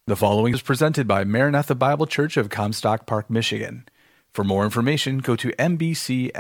The following is presented by Maranatha Bible Church of Comstock Park, Michigan. For more information, go to mbcmi.org.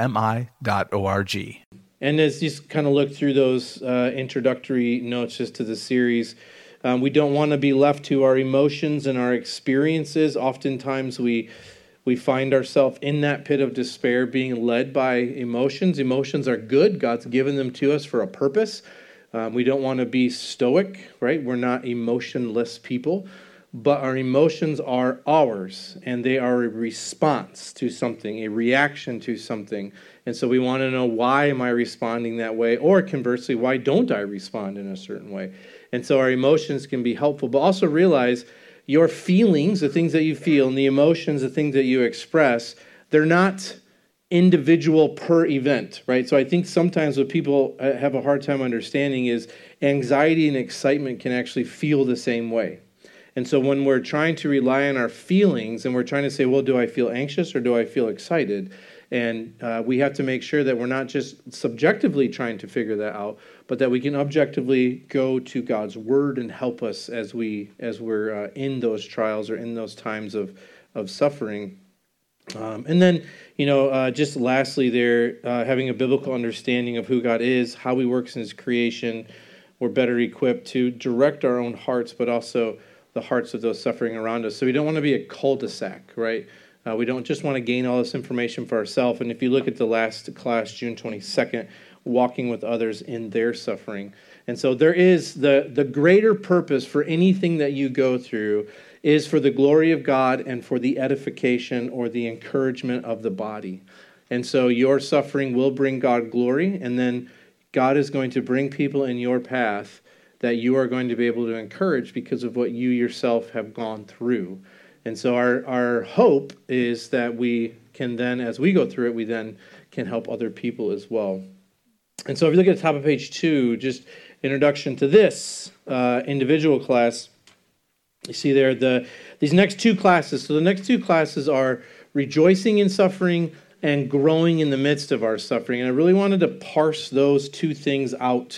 And as you kind of look through those introductory notes just to the series, we don't want to be left to our emotions and our experiences. Oftentimes we find ourselves in that pit of despair being led by emotions. Emotions are good. God's given them to us for a purpose. We don't want to be stoic, right? We're not emotionless people. But our emotions are ours, and they are a response to something, a reaction to something. And so we want to know, why am I responding that way? Or conversely, why don't I respond in a certain way? And so our emotions can be helpful, but also realize your feelings, the things that you feel, and the emotions, the things that you express, they're not individual per event, right? So I think sometimes what people have a hard time understanding is anxiety and excitement can actually feel the same way. And so when we're trying to rely on our feelings and we're trying to say, well, do I feel anxious or do I feel excited? And we have to make sure that we're not just subjectively trying to figure that out, but that we can objectively go to God's word and help us as we're in those trials or in those times of suffering. And then, just lastly there, having a biblical understanding of who God is, how he works in his creation, we're better equipped to direct our own hearts, but also the hearts of those suffering around us. So we don't want to be a cul-de-sac, right? We don't just want to gain all this information for ourselves. And if you look at the last class, June 22nd, walking with others in their suffering. And so there is the greater purpose for anything that you go through is for the glory of God and for the edification or the encouragement of the body. And so your suffering will bring God glory, and then God is going to bring people in your path that you are going to be able to encourage because of what you yourself have gone through. And so our hope is that we can then, as we go through it, we then can help other people as well. And so if you look at the top of page 2, just introduction to this individual class, you see there these next two classes. So the next two classes are rejoicing in suffering and growing in the midst of our suffering. And I really wanted to parse those two things out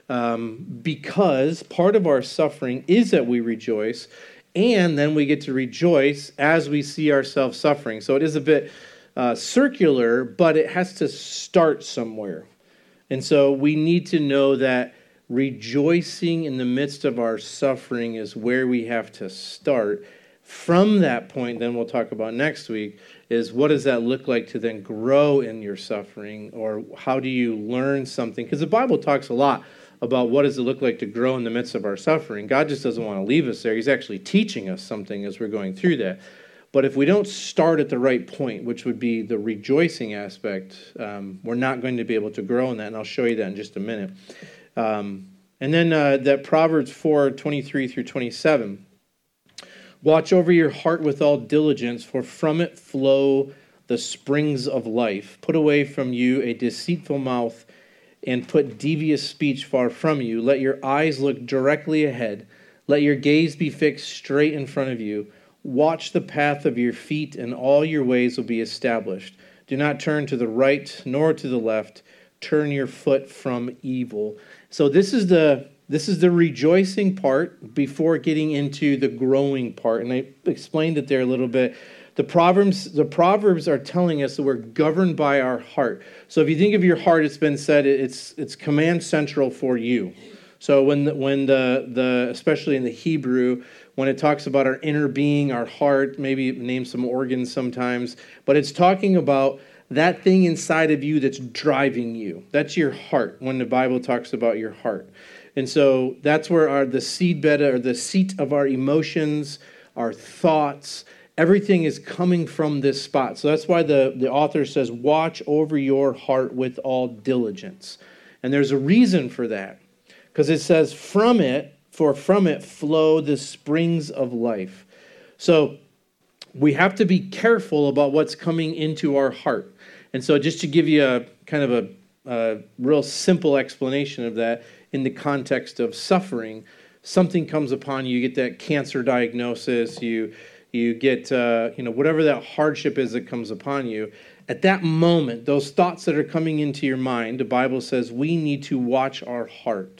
because part of our suffering is that we rejoice, and then we get to rejoice as we see ourselves suffering. So it is a bit circular, but it has to start somewhere. And so we need to know that rejoicing in the midst of our suffering is where we have to start. From that point, then we'll talk about next week, is what does that look like to then grow in your suffering, or how do you learn something? Because the Bible talks a lot about what does it look like to grow in the midst of our suffering. God just doesn't want to leave us there. He's actually teaching us something as we're going through that. But if we don't start at the right point, which would be the rejoicing aspect, we're not going to be able to grow in that, and I'll show you that in just a minute. And then that Proverbs 4:23 through 27. Watch over your heart with all diligence, for from it flow the springs of life. Put away from you a deceitful mouth, and put devious speech far from you. Let your eyes look directly ahead. Let your gaze be fixed straight in front of you. Watch the path of your feet, and all your ways will be established. Do not turn to the right nor to the left. Turn your foot from evil. So this is the rejoicing part before getting into the growing part. And I explained it there a little bit. The Proverbs are telling us that we're governed by our heart. So if you think of your heart, it's been said it's command central for you. So when the especially in the Hebrew, when it talks about our inner being, our heart, maybe it names some organs sometimes, but it's talking about that thing inside of you that's driving you. That's your heart when the Bible talks about your heart. And so that's where the seedbed or the seat of our emotions, our thoughts, everything is coming from this spot. So that's why the author says, watch over your heart with all diligence. And there's a reason for that. Because it says, from it flow the springs of life. So we have to be careful about what's coming into our heart. And so just to give you a kind of a real simple explanation of that in the context of suffering, something comes upon you, you get that cancer diagnosis, you get, whatever that hardship is that comes upon you. At that moment, those thoughts that are coming into your mind, the Bible says we need to watch our heart.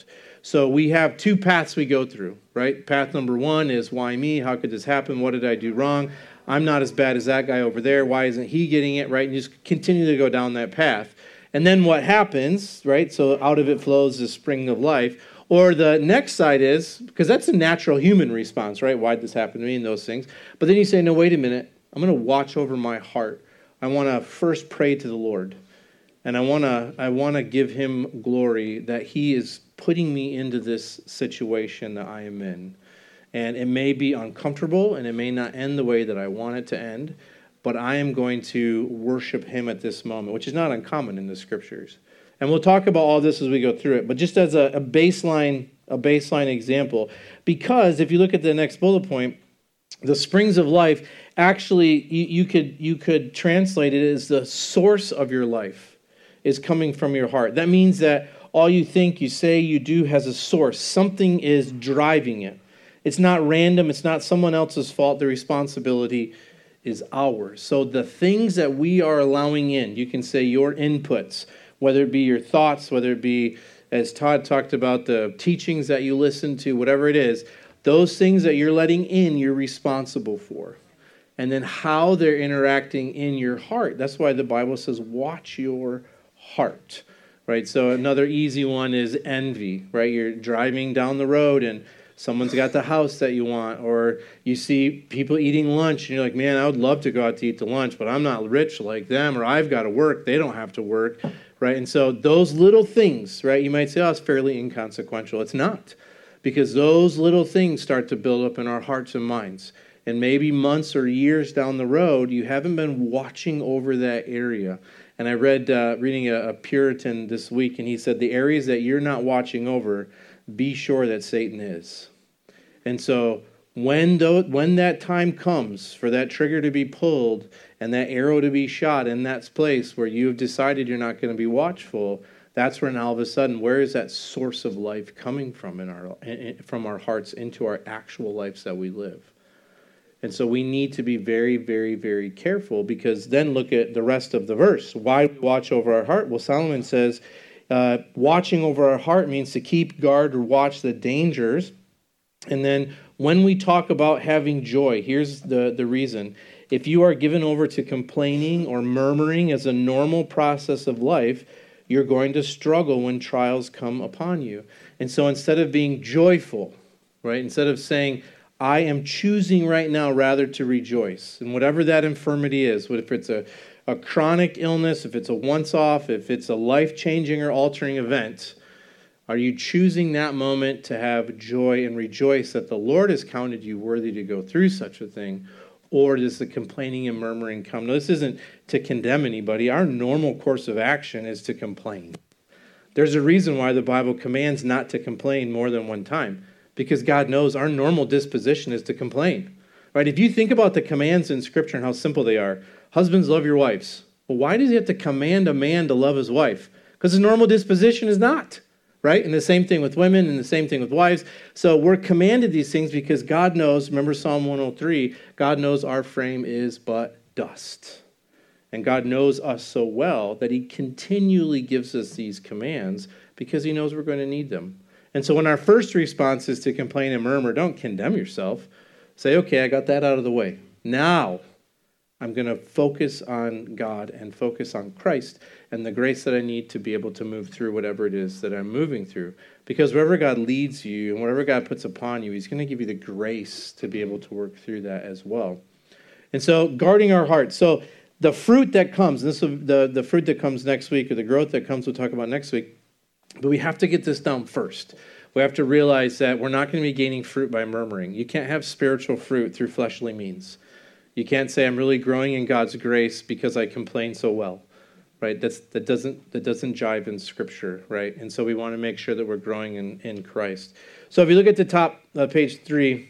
So we have two paths we go through, right? Path number one is, why me? How could this happen? What did I do wrong? I'm not as bad as that guy over there. Why isn't he getting it, right? And you just continue to go down that path. And then what happens, right? So out of it flows the spring of life. Or the next side is, because that's a natural human response, right? Why'd this happen to me and those things. But then you say, no, wait a minute. I'm going to watch over my heart. I want to first pray to the Lord. And I want to give him glory that he is putting me into this situation that I am in. And it may be uncomfortable and it may not end the way that I want it to end, but I am going to worship him at this moment, which is not uncommon in the scriptures. And we'll talk about all this as we go through it, but just as a baseline example, because if you look at the next bullet point, the springs of life, actually you could translate it as the source of your life is coming from your heart. That means that all you think, you say, you do has a source. Something is driving it. It's not random. It's not someone else's fault. The responsibility is ours. So the things that we are allowing in, you can say your inputs, whether it be your thoughts, whether it be, as Todd talked about, the teachings that you listen to, whatever it is, those things that you're letting in, you're responsible for. And then how they're interacting in your heart. That's why the Bible says, watch your heart, right? So another easy one is envy, right? You're driving down the road and someone's got the house that you want, or you see people eating lunch and you're like, man, I would love to go out to eat the lunch, but I'm not rich like them, or I've got to work. They don't have to work, right? And so those little things, right? You might say, oh, it's fairly inconsequential. It's not, because those little things start to build up in our hearts and minds. And maybe months or years down the road, you haven't been watching over that area. And I read reading a Puritan this week, and he said, the areas that you're not watching over, be sure that Satan is. And so when that time comes for that trigger to be pulled and that arrow to be shot in that place where you've decided you're not going to be watchful, that's when all of a sudden, where is that source of life coming from from our hearts into our actual lives that we live? And so we need to be very, very, very careful, because then look at the rest of the verse. Why we watch over our heart? Well, Solomon says, watching over our heart means to keep guard or watch the dangers. And then when we talk about having joy, here's the reason. If you are given over to complaining or murmuring as a normal process of life, you're going to struggle when trials come upon you. And so instead of being joyful, right, instead of saying, I am choosing right now rather to rejoice. And whatever that infirmity is, if it's a chronic illness, if it's a once-off, if it's a life-changing or altering event, are you choosing that moment to have joy and rejoice that the Lord has counted you worthy to go through such a thing? Or does the complaining and murmuring come? Now, this isn't to condemn anybody. Our normal course of action is to complain. There's a reason why the Bible commands not to complain more than one time. Because God knows our normal disposition is to complain, right? If you think about the commands in Scripture and how simple they are, husbands, love your wives. Well, why does he have to command a man to love his wife? Because his normal disposition is not, right? And the same thing with women and the same thing with wives. So we're commanded these things because God knows, remember Psalm 103, God knows our frame is but dust. And God knows us so well that he continually gives us these commands because he knows we're going to need them. And so when our first response is to complain and murmur, don't condemn yourself. Say, okay, I got that out of the way. Now I'm going to focus on God and focus on Christ and the grace that I need to be able to move through whatever it is that I'm moving through. Because wherever God leads you and whatever God puts upon you, he's going to give you the grace to be able to work through that as well. And so guarding our hearts. So the fruit that comes, and this is the fruit that comes next week, or the growth that comes, we'll talk about next week. But we have to get this down first. We have to realize that we're not going to be gaining fruit by murmuring. You can't have spiritual fruit through fleshly means. You can't say, I'm really growing in God's grace because I complain so well, right? That doesn't jive in Scripture, right? And so we want to make sure that we're growing in Christ. So if you look at the top, page 3,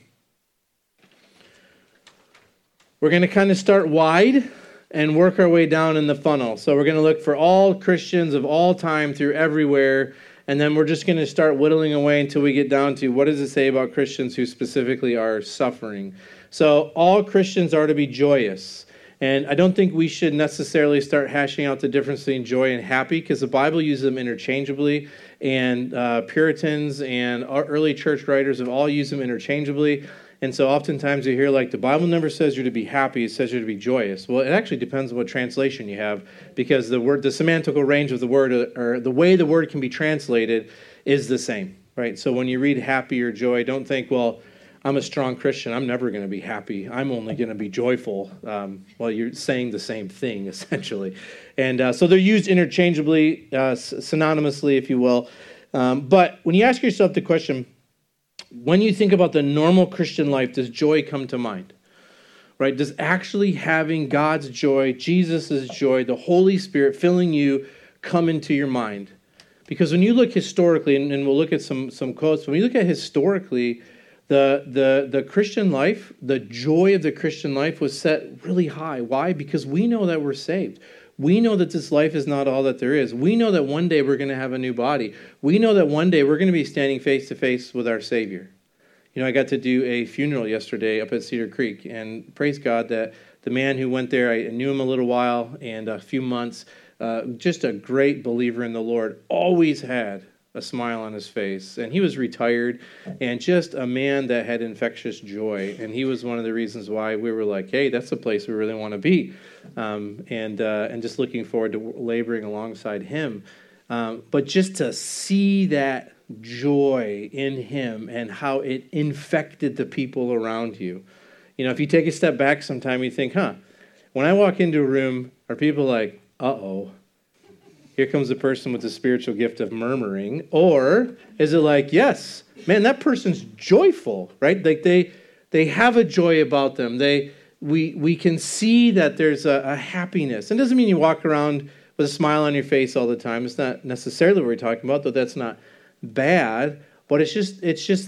we're going to kind of start wide and work our way down in the funnel. So we're going to look for all Christians of all time through everywhere, and then we're just going to start whittling away until we get down to what does it say about Christians who specifically are suffering. So all Christians are to be joyous. And I don't think we should necessarily start hashing out the difference between joy and happy, because the Bible uses them interchangeably, and Puritans and early church writers have all used them interchangeably. And so oftentimes you hear, like, the Bible never says you're to be happy, it says you're to be joyous. Well, it actually depends on what translation you have, because the semantical range of the word, or the way the word can be translated, is the same, right? So when you read happy or joy, don't think, well, I'm a strong Christian, I'm never going to be happy, I'm only going to be joyful. Well, you're saying the same thing, essentially. And so they're used interchangeably, synonymously, if you will. But when you ask yourself the question, when you think about the normal Christian life, does joy come to mind? Right? Does actually having God's joy, Jesus' joy, the Holy Spirit filling you come into your mind? Because when you look historically, and we'll look at some quotes, when you look at historically, the Christian life, the joy of the Christian life was set really high. Why? Because we know that we're saved. We know that this life is not all that there is. We know that one day we're going to have a new body. We know that one day we're going to be standing face to face with our Savior. You know, I got to do a funeral yesterday up at Cedar Creek, and praise God that the man who went there, I knew him a little while and a few months, just a great believer in the Lord, always had a smile on his face. And he was retired and just a man that had infectious joy. And he was one of the reasons why we were like, hey, that's the place we really want to be. And just looking forward to laboring alongside him. But just to see that joy in him and how it infected the people around you. You know, if you take a step back sometime, you think, when I walk into a room, are people like, uh-oh, here comes the person with the spiritual gift of murmuring? Or is it like, yes, man, that person's joyful, right? Like they have a joy about them. We can see that there's a happiness. It doesn't mean you walk around with a smile on your face all the time. It's not necessarily what we're talking about, though that's not bad. But it's just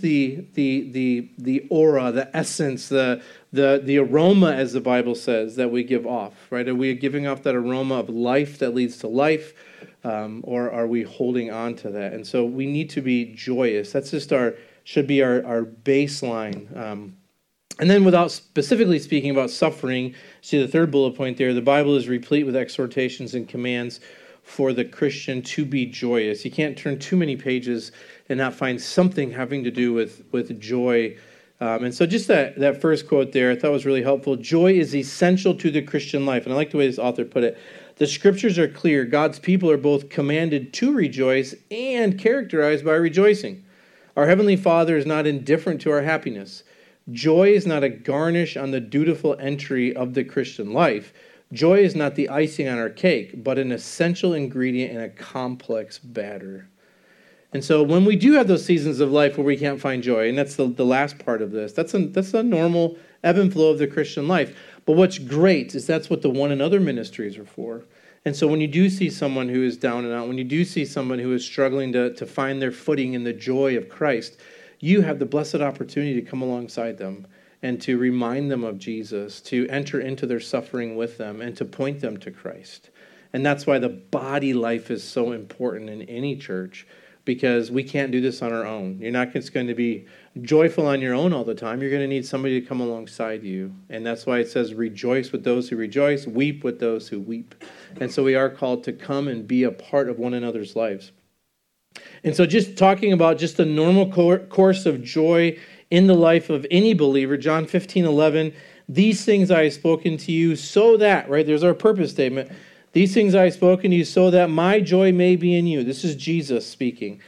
the aura, the essence, the aroma, as the Bible says, that we give off, right? Are we giving off that aroma of life that leads to life? Or are we holding on to that? And so we need to be joyous. That's just should be our baseline. And then without specifically speaking about suffering, see the third bullet point there, the Bible is replete with exhortations and commands for the Christian to be joyous. You can't turn too many pages and not find something having to do with joy. And so just that first quote there I thought was really helpful. Joy is essential to the Christian life. And I like the way this author put it. The scriptures are clear. God's people are both commanded to rejoice and characterized by rejoicing. Our Heavenly Father is not indifferent to our happiness. Joy is not a garnish on the dutiful entry of the Christian life. Joy is not the icing on our cake, but an essential ingredient in a complex batter. And so when we do have those seasons of life where we can't find joy, and that's the last part of this, that's a normal ebb and flow of the Christian life. But what's great is that's what the one another ministries are for. And so when you do see someone who is down and out, when you do see someone who is struggling to find their footing in the joy of Christ, you have the blessed opportunity to come alongside them and to remind them of Jesus, to enter into their suffering with them, and to point them to Christ. And that's why the body life is so important in any church, because we can't do this on our own. You're not just going to be joyful on your own all the time. You're going to need somebody to come alongside you. And that's why it says, rejoice with those who rejoice, weep with those who weep. And so we are called to come and be a part of one another's lives. And so just talking about just the normal course of joy in the life of any believer, John 15:11, these things I have spoken to you so that, right, there's our purpose statement, these things I have spoken to you so that my joy may be in you. This is Jesus speaking.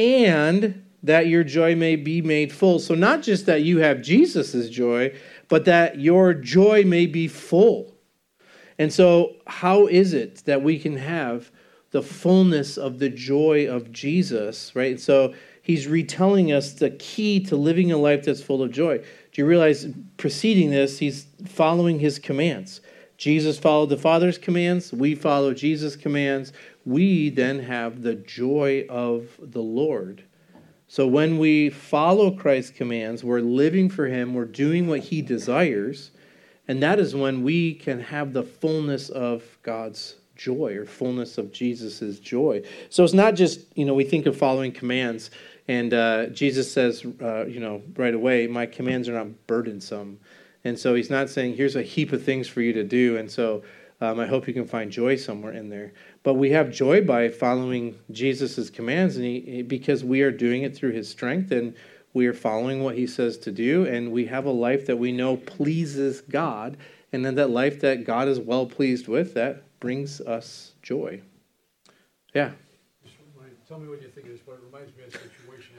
And that your joy may be made full. So not just that you have Jesus' joy, but that your joy may be full. And so how is it that we can have the fullness of the joy of Jesus, right? So he's retelling us the key to living a life that's full of joy. Do you realize preceding this, he's following his commands. Jesus followed the Father's commands. We follow Jesus' commands. We then have the joy of the Lord. So when we follow Christ's commands, we're living for him. We're doing what he desires. And that is when we can have the fullness of God's joy, or fullness of Jesus's joy. So it's not just, we think of following commands, and Jesus says, right away, my commands are not burdensome. And so he's not saying, here's a heap of things for you to do. And so I hope you can find joy somewhere in there. But we have joy by following Jesus' commands, and because we are doing it through his strength, and we are following what he says to do, and we have a life that we know pleases God, and then that life that God is well pleased with, that brings us joy. Yeah. Tell me what you think of this, but it reminds me of a situation.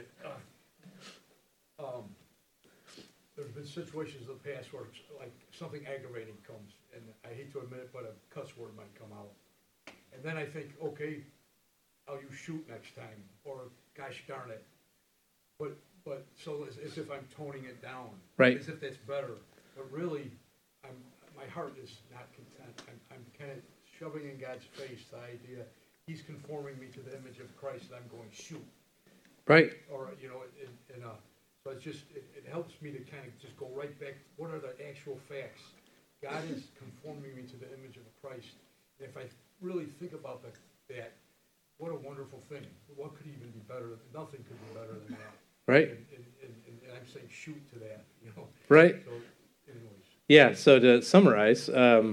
There's been situations in the past where it's like something aggravating comes, and I hate to admit it, but a cuss word might come out. And then I think, okay, I'll use shoot next time, or gosh darn it. But so as if I'm toning it down, right? As if that's better. But really, my heart is not content. I'm kind of shoving in God's face the idea he's conforming me to the image of Christ, and I'm going shoot. Right. Or so it's just it helps me to kind of just go right back. What are the actual facts? God is conforming me to the image of Christ. And if I really think about that, what a wonderful thing. What could even be better? Nothing could be better than that. Right. And I'm saying shoot to that, Right. So, anyways. Yeah, so to summarize,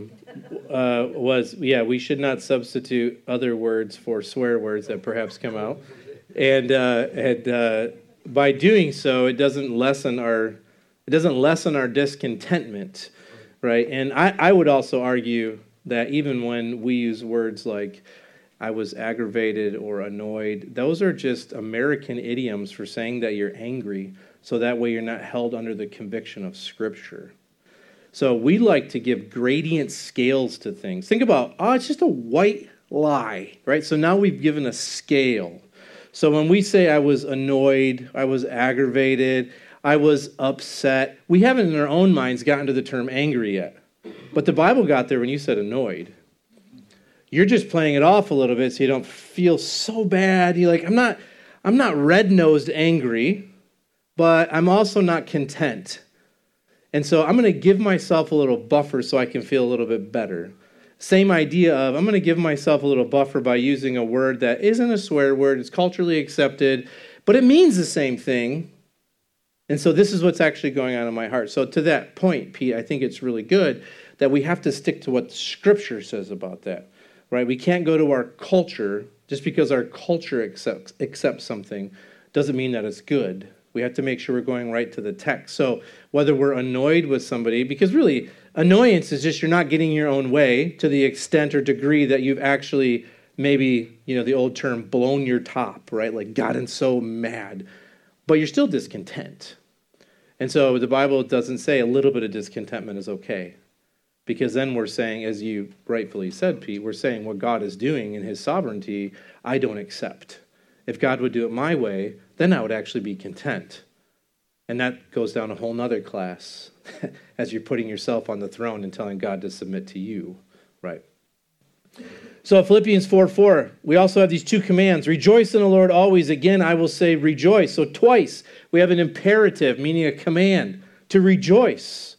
we should not substitute other words for swear words that perhaps come out. And by doing so, it doesn't lessen our discontentment, right? And I would also argue that even when we use words like I was aggravated or annoyed, those are just American idioms for saying that you're angry, so that way you're not held under the conviction of Scripture. So we like to give gradient scales to things. Think about, it's just a white lie, right? So now we've given a scale. So when we say I was annoyed, I was aggravated, I was upset, we haven't in our own minds gotten to the term angry yet. But the Bible got there when you said annoyed. You're just playing it off a little bit so you don't feel so bad. You're like, I'm not red-nosed angry, but I'm also not content. And so I'm going to give myself a little buffer so I can feel a little bit better. Same idea of I'm going to give myself a little buffer by using a word that isn't a swear word, it's culturally accepted, but it means the same thing. And so this is what's actually going on in my heart. So to that point, Pete, I think it's really good that we have to stick to what Scripture says about that, right? We can't go to our culture. Just because our culture accepts something doesn't mean that it's good. We have to make sure we're going right to the text. So whether we're annoyed with somebody, because really annoyance is just you're not getting your own way to the extent or degree that you've actually maybe, the old term, blown your top, right? Like gotten so mad, but you're still discontent. And so the Bible doesn't say a little bit of discontentment is okay. Because then we're saying, as you rightfully said, Pete, we're saying what God is doing in his sovereignty, I don't accept. If God would do it my way, then I would actually be content. And that goes down a whole nother class as you're putting yourself on the throne and telling God to submit to you, right? So Philippians 4:4, we also have these two commands. Rejoice in the Lord always. Again, I will say rejoice. So twice we have an imperative, meaning a command, to rejoice.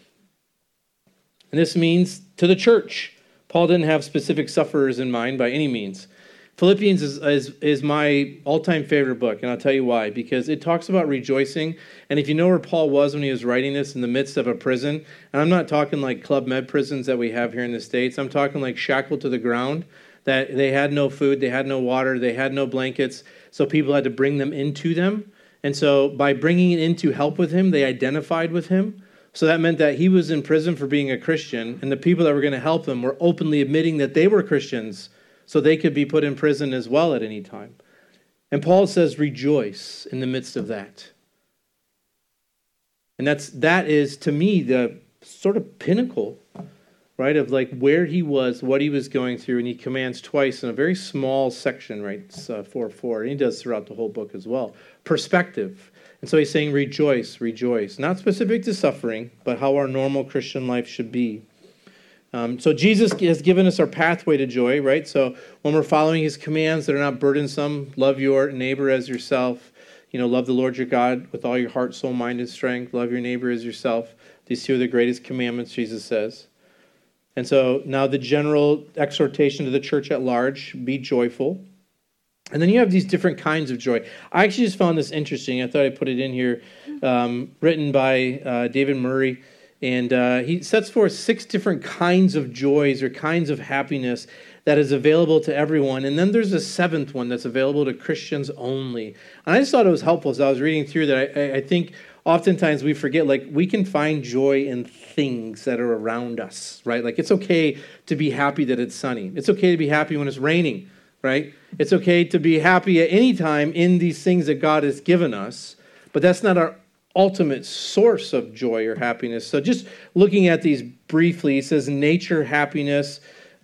And this means to the church. Paul didn't have specific sufferers in mind by any means. Philippians is my all-time favorite book, and I'll tell you why. Because it talks about rejoicing, and if you know where Paul was when he was writing this in the midst of a prison, and I'm not talking like Club Med prisons that we have here in the States, I'm talking like shackled to the ground, that they had no food, they had no water, they had no blankets, so people had to bring them into them. And so by bringing it in to help with him, they identified with him. So that meant that he was in prison for being a Christian, and the people that were going to help him were openly admitting that they were Christians, so they could be put in prison as well at any time. And Paul says, rejoice in the midst of that. And that is, to me, the sort of pinnacle, right, of like where he was, what he was going through, and he commands twice in a very small section, right, it's 4:4, and he does throughout the whole book as well. Perspective. And so he's saying, rejoice, rejoice. Not specific to suffering, but how our normal Christian life should be. So Jesus has given us our pathway to joy, right? So when we're following his commands that are not burdensome, love your neighbor as yourself, love the Lord your God with all your heart, soul, mind, and strength. Love your neighbor as yourself. These two are the greatest commandments, Jesus says. And so now the general exhortation to the church at large, be joyful. And then you have these different kinds of joy. I actually just found this interesting. I thought I'd put it in here, written by David Murray. And he sets forth 6 different kinds of joys or kinds of happiness that is available to everyone. And then there's a 7th one that's available to Christians only. And I just thought it was helpful as I was reading through that. I think oftentimes we forget, like, we can find joy in things that are around us, right? Like, it's okay to be happy that it's sunny. It's okay to be happy when it's raining, right? It's okay to be happy at any time in these things that God has given us. But that's not our ultimate source of joy or happiness. So just looking at these briefly, it says nature, happiness.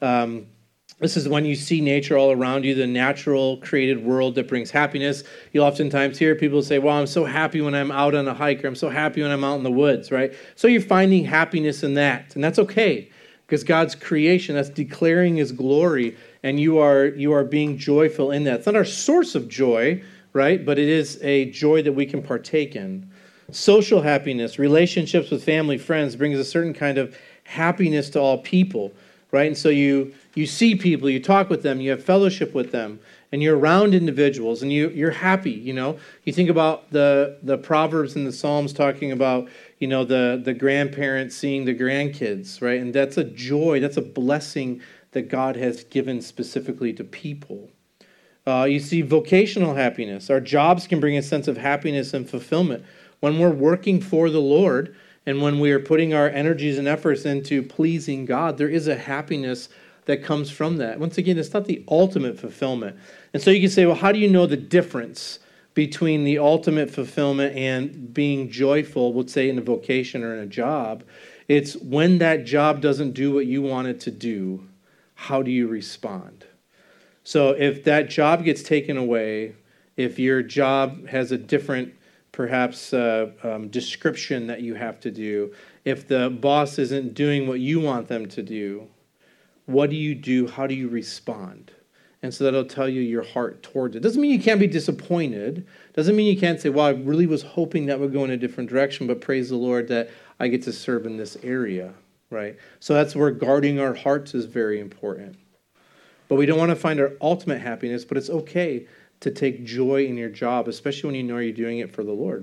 This is when you see nature all around you, the natural created world that brings happiness. You'll oftentimes hear people say, well, I'm so happy when I'm out on a hike, or I'm so happy when I'm out in the woods, right? So you're finding happiness in that, and that's okay, because God's creation, that's declaring his glory, and you are being joyful in that. It's not our source of joy, right? But it is a joy that we can partake in. Social happiness, relationships with family, friends, brings a certain kind of happiness to all people, right? And so you see people, you talk with them, you have fellowship with them, and you're around individuals, and you're happy, you know? You think about the Proverbs and the Psalms talking about, you know, the grandparents seeing the grandkids, right? And that's a joy, that's a blessing that God has given specifically to people. You see vocational happiness. Our jobs can bring a sense of happiness and fulfillment. When we're working for the Lord and when we are putting our energies and efforts into pleasing God, there is a happiness that comes from that. Once again, it's not the ultimate fulfillment. And so you can say, well, how do you know the difference between the ultimate fulfillment and being joyful, let's say in a vocation or in a job? It's when that job doesn't do what you want it to do, how do you respond? So if that job gets taken away, if your job has a different perhaps description that you have to do, if the boss isn't doing what you want them to do, what do you do? How do you respond? And so that'll tell you your heart towards it. Doesn't mean you can't be disappointed. Doesn't mean you can't say, well, I really was hoping that would go in a different direction, but praise the Lord that I get to serve in this area, right? So that's where guarding our hearts is very important. But we don't want to find our ultimate happiness, but it's okay to take joy in your job, especially when you know you're doing it for the Lord.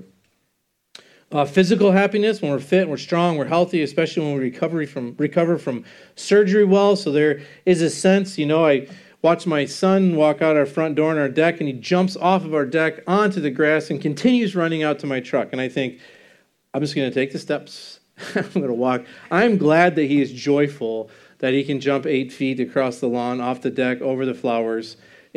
Physical happiness, when we're fit, we're strong, we're healthy, especially when we recover from surgery well. So there is a sense, you know, I watch my son walk out our front door on our deck, and he jumps off of our deck onto the grass and continues running out to my truck. And I think, I'm just going to take the steps. I'm going to walk. I'm glad that he is joyful that he can jump 8 feet across the lawn, off the deck, over the flowers,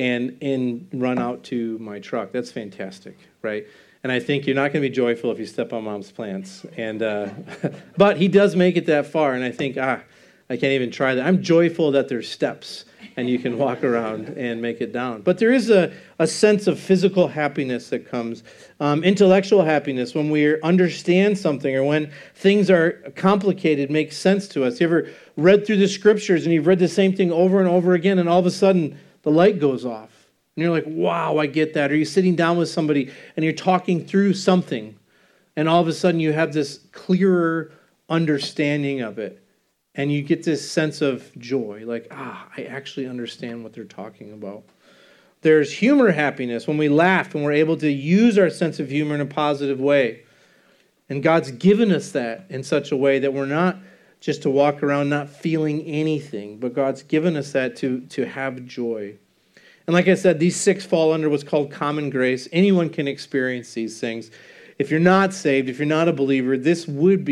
and run out to my truck. That's fantastic, right? And I think you're not going to be joyful if you step on mom's plants. And but he does make it that far, and I think, I can't even try that. I'm joyful that there's steps, and you can walk around and make it down. But there is a sense of physical happiness that comes. Intellectual happiness, when we understand something or when things are complicated, makes sense to us. You ever read through the scriptures and you've read the same thing over and over again, and all of a sudden the light goes off? And you're like, wow, I get that. Or you're sitting down with somebody and you're talking through something, and all of a sudden you have this clearer understanding of it. And you get this sense of joy, like, I actually understand what they're talking about. There's humor happiness, when we laugh and we're able to use our sense of humor in a positive way. And God's given us that in such a way that we're not just to walk around not feeling anything, but God's given us that to have joy. And like I said, these 6 fall under what's called common grace. Anyone can experience these things. If you're not saved, if you're not a believer, these would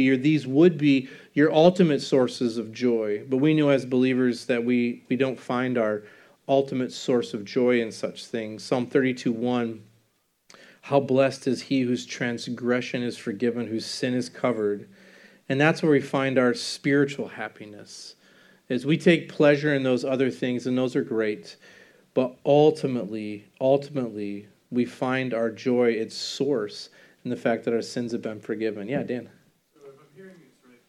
be your ultimate sources of joy. But we know as believers that we don't find our ultimate source of joy in such things. Psalm 32:1, how blessed is he whose transgression is forgiven, whose sin is covered. And that's where we find our spiritual happiness. As we take pleasure in those other things, and those are great, but ultimately, we find our joy, its source, in the fact that our sins have been forgiven. Yeah, Dan. So if I'm hearing this right,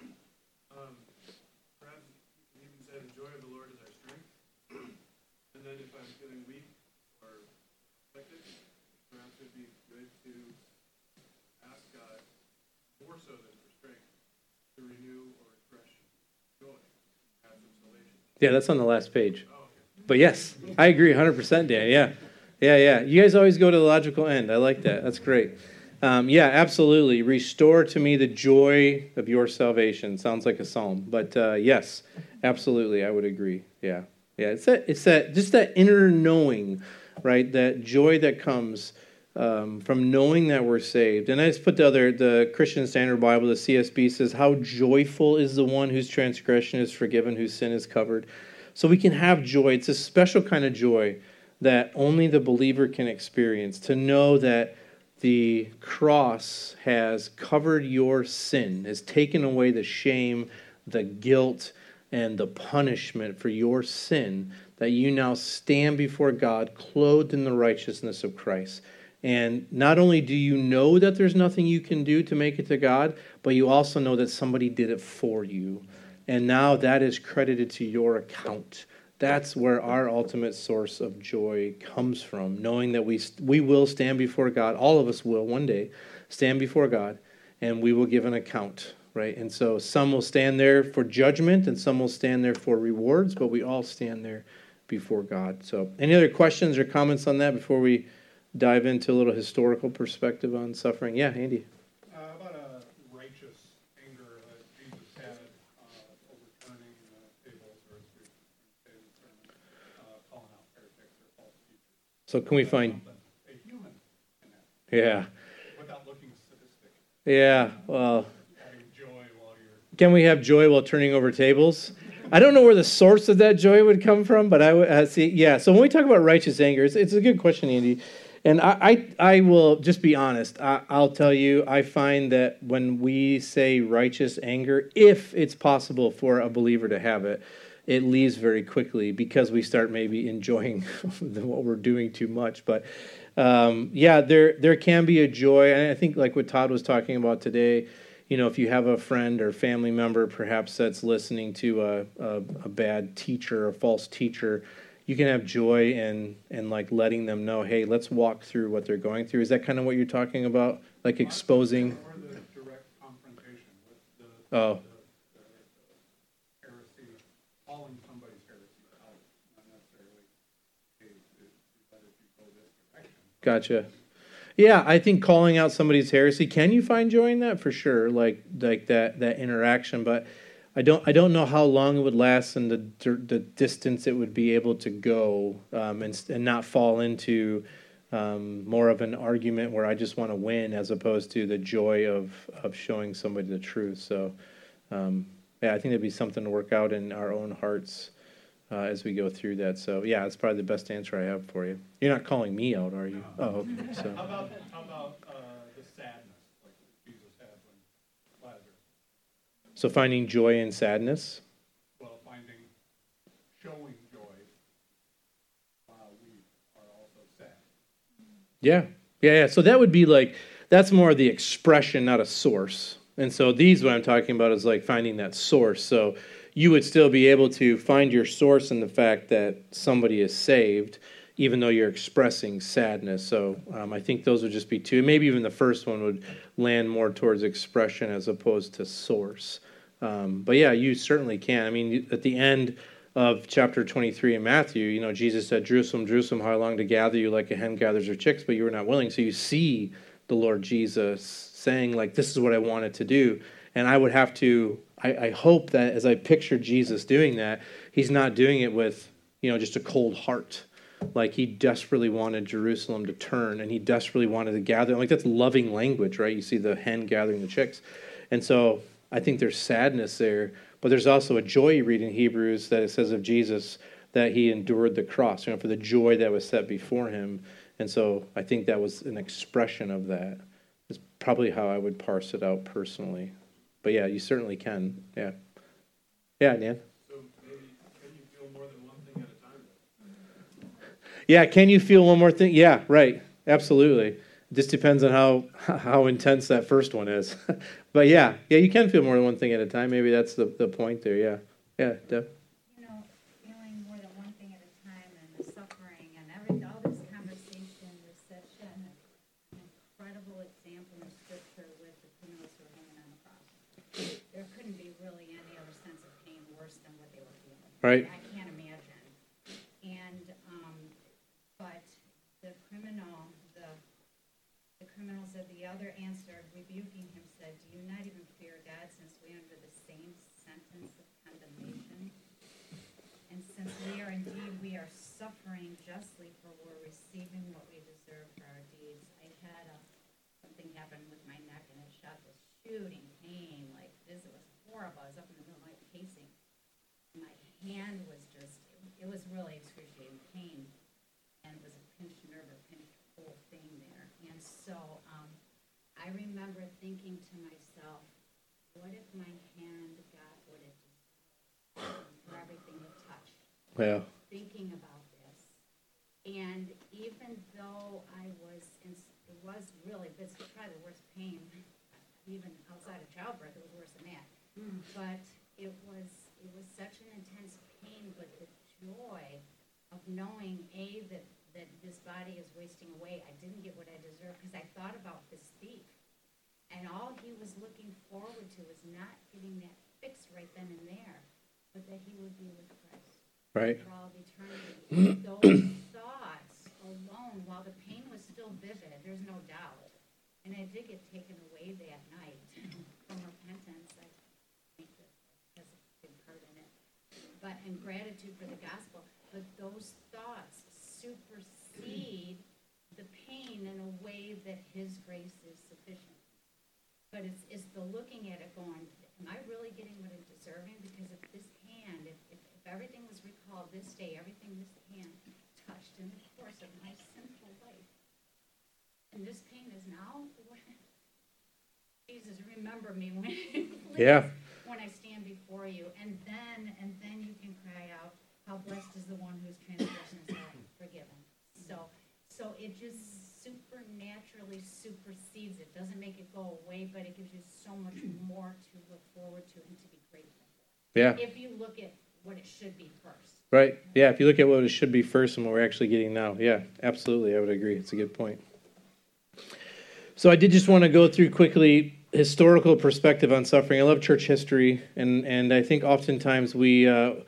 perhaps you can even say the joy of the Lord is our strength. And then if I'm feeling weak or afflicted, perhaps it would be good to ask God, more so than for strength, to renew or refresh joy, have some salvation. Yeah, that's on the last page. Oh, okay. But yes, I agree 100%, Dan. Yeah. You guys always go to the logical end. I like that. That's great. Yeah, absolutely. Restore to me the joy of your salvation. Sounds like a psalm, but yes, absolutely, I would agree. Yeah, yeah. It's that just that inner knowing, right? That joy that comes from knowing that we're saved. And I just put the Christian Standard Bible, the CSB says, "How joyful is the one whose transgression is forgiven, whose sin is covered." So we can have joy. It's a special kind of joy that only the believer can experience. To know that the cross has covered your sin, has taken away the shame, the guilt, and the punishment for your sin, that you now stand before God clothed in the righteousness of Christ. And not only do you know that there's nothing you can do to make it to God, but you also know that somebody did it for you. And now that is credited to your account. That's where our ultimate source of joy comes from, knowing that we will stand before God. All of us will one day stand before God, and we will give an account, right? And so some will stand there for judgment, and some will stand there for rewards, but we all stand there before God. So any other questions or comments on that before we dive into a little historical perspective on suffering? Yeah, Andy. About a righteous anger that Jesus had, overturning tables, or as we say in the sermon, calling out heretics or false teachers. So can we find? A human in that, Yeah. without looking sadistic, Yeah. Well, having joy while you're. can we have joy while turning over tables? I don't know where the source of that joy would come from, but I would see. Yeah. So when we talk about righteous anger, it's a good question, Andy. And I will just be honest. I'll tell you, I find that when we say righteous anger, if it's possible for a believer to have it, it leaves very quickly because we start maybe enjoying what we're doing too much. But yeah, there can be a joy. And I think like what Todd was talking about today, you know, if you have a friend or family member perhaps that's listening to a bad teacher, a false teacher, you can have joy in like letting them know, hey, let's walk through what they're going through. Is that kind of what you're talking about? Like exposing? Or the direct confrontation with Oh, the heresy, calling somebody's heresy out, not necessarily, hey, let it go this direction. gotcha. Yeah, I think calling out somebody's heresy, can you find joy in that? For sure, like that interaction, but I don't know how long it would last and the distance it would be able to go, and not fall into more of an argument where I just want to win as opposed to the joy of showing somebody the truth. So yeah, I think it'd be something to work out in our own hearts as we go through that. So yeah, that's probably the best answer I have for you. You're not calling me out, are you? Oh, okay. So How about the sadness, like Jesus had when Lazarus? so finding joy in sadness. Well, showing joy while we are also sad. Yeah. So that would be like, that's more the expression, not a source. And so what I'm talking about is like finding that source. So you would still be able to find your source in the fact that somebody is saved, even though you're expressing sadness. So I think those would just be two. Maybe even the first one would land more towards expression as opposed to source. But yeah, you certainly can. I mean, at the end of chapter 23 in Matthew, you know, Jesus said, Jerusalem, Jerusalem, how I long to gather you like a hen gathers her chicks, but you were not willing. So you see the Lord Jesus saying, like, this is what I wanted to do. And I would have to, I hope that as I picture Jesus doing that, he's not doing it with, you know, just a cold heart. Like he desperately wanted Jerusalem to turn, and he desperately wanted to gather. Like that's loving language, right? You see the hen gathering the chicks. And so I think there's sadness there, but there's also a joy you read in Hebrews that it says of Jesus that he endured the cross, you know, for the joy that was set before him. And so I think that was an expression of that. It's probably how I would parse it out personally. But yeah, you certainly can. Yeah. Yeah, Dan? So maybe, can you feel more than one thing at a time? Yeah, can you feel one more thing? Yeah, right. Absolutely. It just depends on how intense that first one is. But yeah, you can feel more than one thing at a time. Maybe that's the point there, yeah. Yeah, Deb? You know, feeling more than one thing at a time and the suffering and all this conversation was such an incredible example in Scripture with the criminals who were hanging on the cross. There couldn't be really any other sense of pain worse than what they were feeling. Right. I can't imagine. And, but the criminals at the other suffering justly, for we're receiving what we deserve for our deeds. I had something happen with my neck, and it shot this shooting pain like this. It was horrible. I was up in the middle of the night pacing. My hand was just, it was really excruciating pain. And it was a pinched nerve or pinched whole thing there. And so I remember thinking to myself, what if my hand got what it deserved for everything it touched? Yeah. Thinking about this. And even though it was really, it's probably the worst pain, even outside of childbirth, it was worse than that. But it was such an intense pain, but the joy of knowing, that this body is wasting away. I didn't get what I deserved, because I thought about this thief. And all he was looking forward to was not getting that fixed right then and there, but that he would be with Christ. Right. For all of eternity. Those thoughts alone, while the pain was still vivid, there's no doubt. And I did get taken away that night from repentance. I think that has a big part in it. But in gratitude for the gospel. But those thoughts supersede the pain in a way that his grace is sufficient. But it's the looking at it going, am I really getting what I'm deserving? Because if this hand, if everything was recalled this day, everything this hand touched in the course of my sinful life, and this pain is now, Jesus, remember me when, please, when I stand before you. And then you can cry out, how blessed is the one whose transgressions are forgiven. So it just supernaturally supersedes it. Doesn't make it go away, but it gives you so much more to look forward to and to be grateful for. Yeah. If you look at what it should be first. Right. Yeah, if you look at what it should be first and what we're actually getting now. Yeah, absolutely. I would agree. It's a good point. So I did just want to go through quickly historical perspective on suffering. I love church history, and I think oftentimes we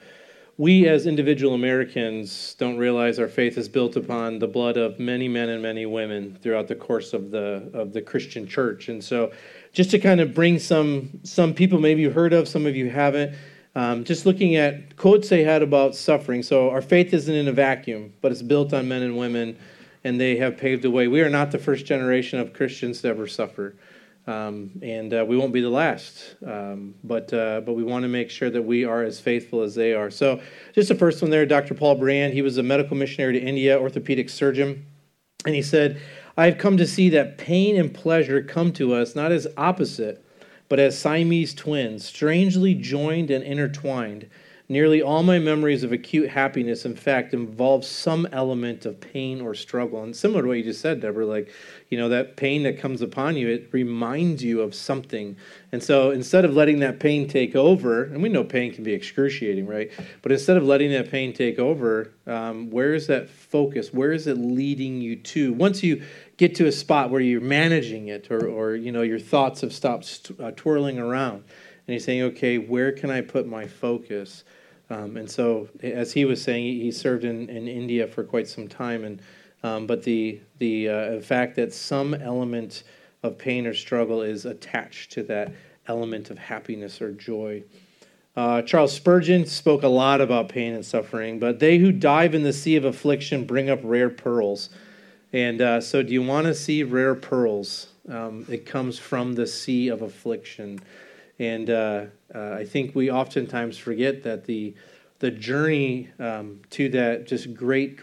as individual Americans don't realize our faith is built upon the blood of many men and many women throughout the course of the Christian church. And so just to kind of bring some people maybe you've heard of, some of you haven't, just looking at quotes they had about suffering. So our faith isn't in a vacuum, but it's built on men and women, and they have paved the way. We are not the first generation of Christians to ever suffer. And we won't be the last, but we want to make sure that we are as faithful as they are. So just the first one there, Dr. Paul Brand, he was a medical missionary to India, orthopedic surgeon, and he said, I've come to see that pain and pleasure come to us not as opposite, but as Siamese twins, strangely joined and intertwined. Nearly all my memories of acute happiness, in fact, involve some element of pain or struggle. And similar to what you just said, Deborah, like, that pain that comes upon you, it reminds you of something. And so instead of letting that pain take over, and we know pain can be excruciating, right? But instead of letting that pain take over, where is that focus? Where is it leading you to? Once you get to a spot where you're managing it, or your thoughts have stopped twirling around, and you're saying, okay, where can I put my focus? And so, as he was saying, he served in India for quite some time, but the fact that some element of pain or struggle is attached to that element of happiness or joy. Charles Spurgeon spoke a lot about pain and suffering, but they who dive in the sea of affliction bring up rare pearls. And so, do you want to see rare pearls? It comes from the sea of affliction. And I think we oftentimes forget that the journey to that just great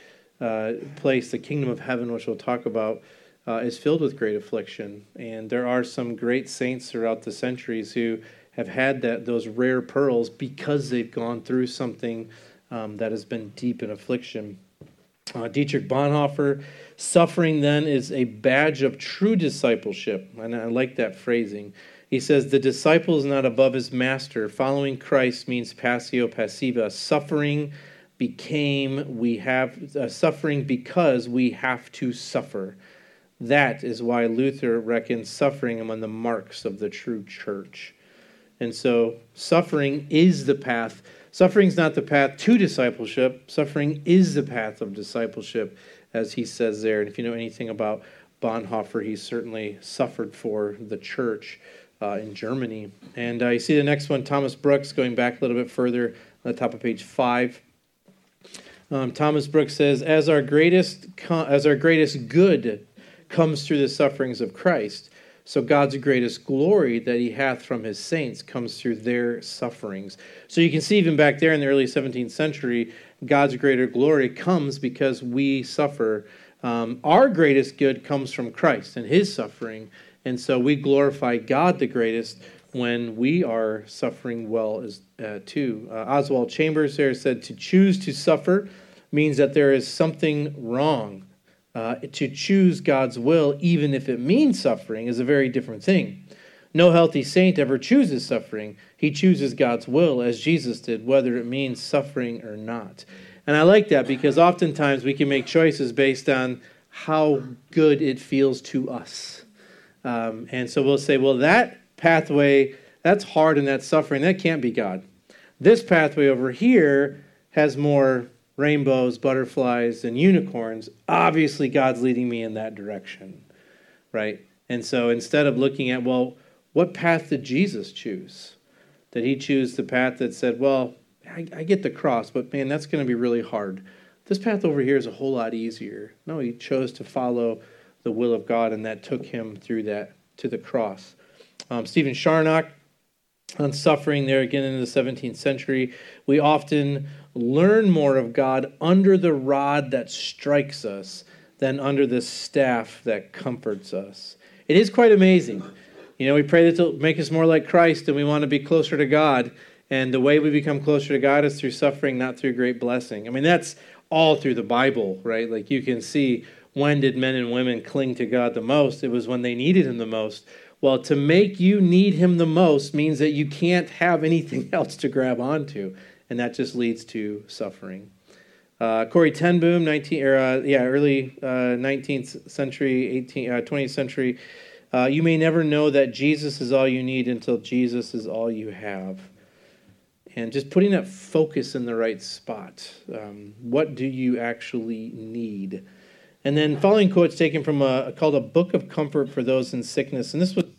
place, the kingdom of heaven, which we'll talk about, is filled with great affliction. And there are some great saints throughout the centuries who have had those rare pearls because they've gone through something that has been deep in affliction. Dietrich Bonhoeffer, suffering then is a badge of true discipleship. And I like that phrasing. He says, the disciple is not above his master. Following Christ means passio passiva. Suffering because we have to suffer. That is why Luther reckons suffering among the marks of the true church. And so suffering is the path. Suffering is not the path to discipleship. Suffering is the path of discipleship, as he says there. And if you know anything about Bonhoeffer, he certainly suffered for the church in Germany. And you see the next one, Thomas Brooks, going back a little bit further on the top of page 5. Thomas Brooks says, as our greatest good comes through the sufferings of Christ, so God's greatest glory that he hath from his saints comes through their sufferings. So you can see even back there in the early 17th century, God's greater glory comes because we suffer. Our greatest good comes from Christ and his suffering, and so we glorify God the greatest when we are suffering well as too. Oswald Chambers there said, to choose to suffer means that there is something wrong. To choose God's will, even if it means suffering, is a very different thing. No healthy saint ever chooses suffering. He chooses God's will, as Jesus did, whether it means suffering or not. And I like that because oftentimes we can make choices based on how good it feels to us. And so we'll say, well, that pathway, that's hard and that's suffering. That can't be God. This pathway over here has more rainbows, butterflies, and unicorns. Obviously, God's leading me in that direction, right? And so instead of looking at, well, what path did Jesus choose? Did he choose the path that said, well, I get the cross, but man, that's going to be really hard. This path over here is a whole lot easier. No, he chose to follow the will of God, and that took him through that to the cross. Stephen Charnock, on suffering there again in the 17th century, we often learn more of God under the rod that strikes us than under the staff that comforts us. It is quite amazing. You know, we pray that to make us more like Christ, and we want to be closer to God. And the way we become closer to God is through suffering, not through great blessing. I mean, that's all through the Bible, right? Like you can see, when did men and women cling to God the most? It was when they needed him the most. Well, to make you need him the most means that you can't have anything else to grab onto, and that just leads to suffering. Corrie ten Boom, early 19th century, 20th century. You may never know that Jesus is all you need until Jesus is all you have. And just putting that focus in the right spot. What do you actually need? And then following quotes taken from called A Book of Comfort for Those in Sickness. And this was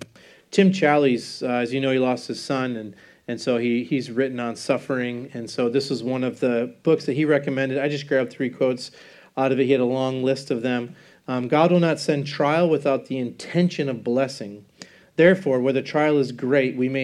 Tim Challies. As you know, he lost his son, and so he's written on suffering. And so this was one of the books that he recommended. I just grabbed 3 quotes out of it. He had a long list of them. God will not send trial without the intention of blessing. Therefore, where the trial is great, we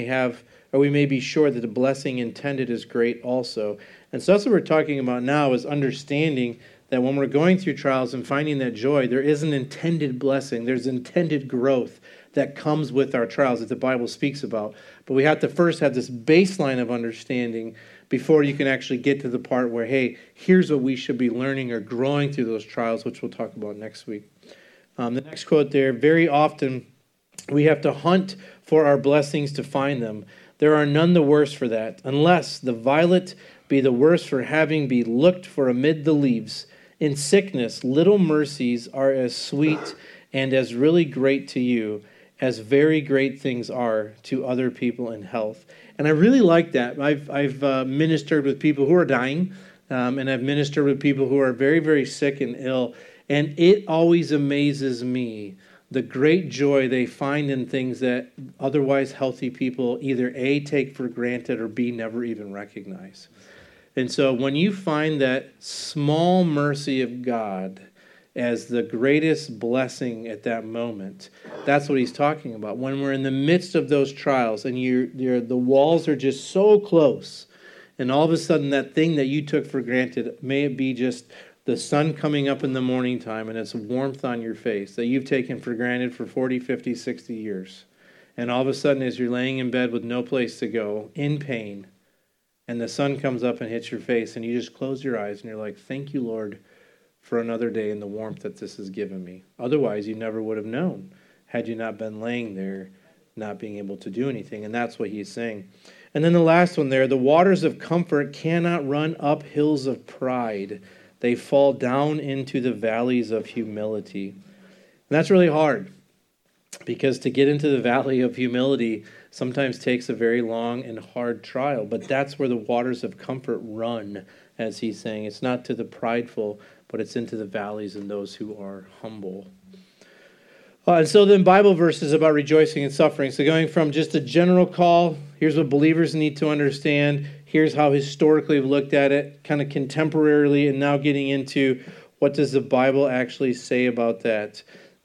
may be sure that the blessing intended is great also. And so that's what we're talking about now, is understanding that when we're going through trials and finding that joy, there is an intended blessing. There's intended growth that comes with our trials that the Bible speaks about. But we have to first have this baseline of understanding before you can actually get to the part where, hey, here's what we should be learning or growing through those trials, which we'll talk about next week. The next quote there, very often we have to hunt for our blessings to find them. There are none the worse for that, unless the violet be the worse for having be looked for amid the leaves. In sickness, little mercies are as sweet and as really great to you as very great things are to other people in health. And I really like that. I've ministered with people who are dying, and I've ministered with people who are very, very sick and ill. And it always amazes me the great joy they find in things that otherwise healthy people either A, take for granted, or B, never even recognize. And so when you find that small mercy of God as the greatest blessing at that moment, that's what he's talking about. When we're in the midst of those trials and the walls are just so close, and all of a sudden that thing that you took for granted, may it be just the sun coming up in the morning time and it's warmth on your face that you've taken for granted for 40, 50, 60 years. And all of a sudden as you're laying in bed with no place to go, in pain, and the sun comes up and hits your face, and you just close your eyes, and you're like, thank you, Lord, for another day and the warmth that this has given me. Otherwise, you never would have known had you not been laying there, not being able to do anything. And that's what he's saying. And then the last one there, the waters of comfort cannot run up hills of pride. They fall down into the valleys of humility. And that's really hard, because to get into the valley of humility sometimes takes a very long and hard trial. But that's where the waters of comfort run, as he's saying. It's not to the prideful, but it's into the valleys and those who are humble. And so then Bible verses about rejoicing and suffering. So going from just a general call, here's what believers need to understand, here's how historically we've looked at it, kind of contemporarily, and now getting into what does the Bible actually say about that.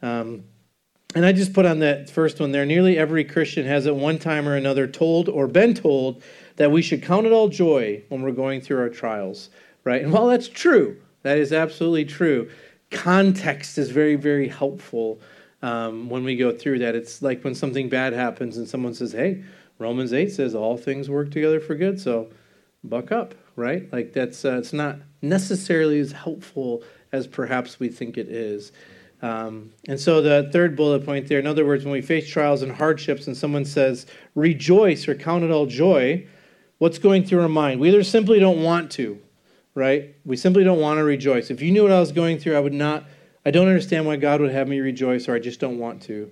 And I just put on that first one there, nearly every Christian has at one time or another told or been told that we should count it all joy when we're going through our trials, right? And while that's true, that is absolutely true, context is very, very helpful when we go through that. It's like when something bad happens and someone says, hey, Romans 8 says all things work together for good, so buck up, right? Like that's it's not necessarily as helpful as perhaps we think it is. And so the third bullet point there, in other words, when we face trials and hardships and someone says, rejoice or count it all joy, what's going through our mind? We either simply don't want to, right? We simply don't want to rejoice. If you knew what I was going through, I don't understand why God would have me rejoice, or I just don't want to.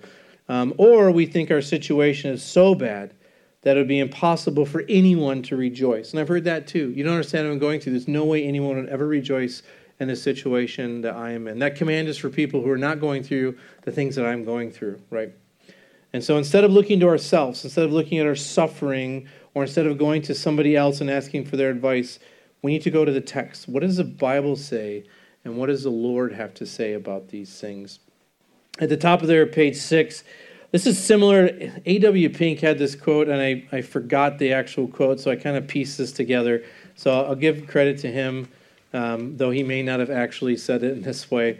Or we think our situation is so bad that it would be impossible for anyone to rejoice. And I've heard that too. You don't understand what I'm going through. There's no way anyone would ever rejoice in the situation that I am in. That command is for people who are not going through the things that I'm going through, right? And so instead of looking to ourselves, instead of looking at our suffering, or instead of going to somebody else and asking for their advice, we need to go to the text. What does the Bible say, and what does the Lord have to say about these things? At the top of there, page 6, this is similar. A.W. Pink had this quote, and I forgot the actual quote, so I kind of pieced this together. So I'll give credit to him, though he may not have actually said it in this way.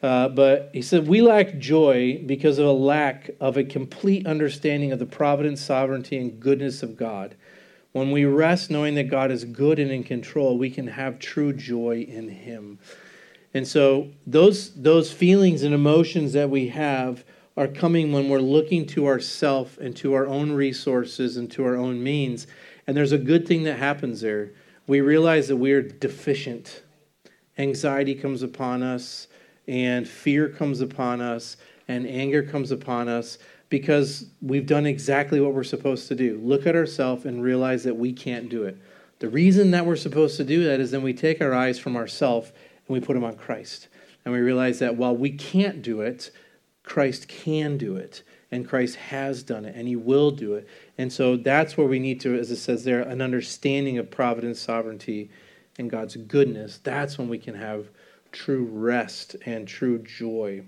But he said, we lack joy because of a lack of a complete understanding of the providence, sovereignty, and goodness of God. When we rest knowing that God is good and in control, we can have true joy in him. And so those feelings and emotions that we have are coming when we're looking to ourselves and to our own resources and to our own means. And there's a good thing that happens there. We realize that we're deficient. Anxiety comes upon us, and fear comes upon us, and anger comes upon us because we've done exactly what we're supposed to do. Look at ourselves and realize that we can't do it. The reason that we're supposed to do that is then we take our eyes from ourselves and we put them on Christ. And we realize that while we can't do it, Christ can do it, and Christ has done it, and he will do it. And so that's where we need to, as it says there, an understanding of providence, sovereignty, and God's goodness. That's when we can have true rest and true joy.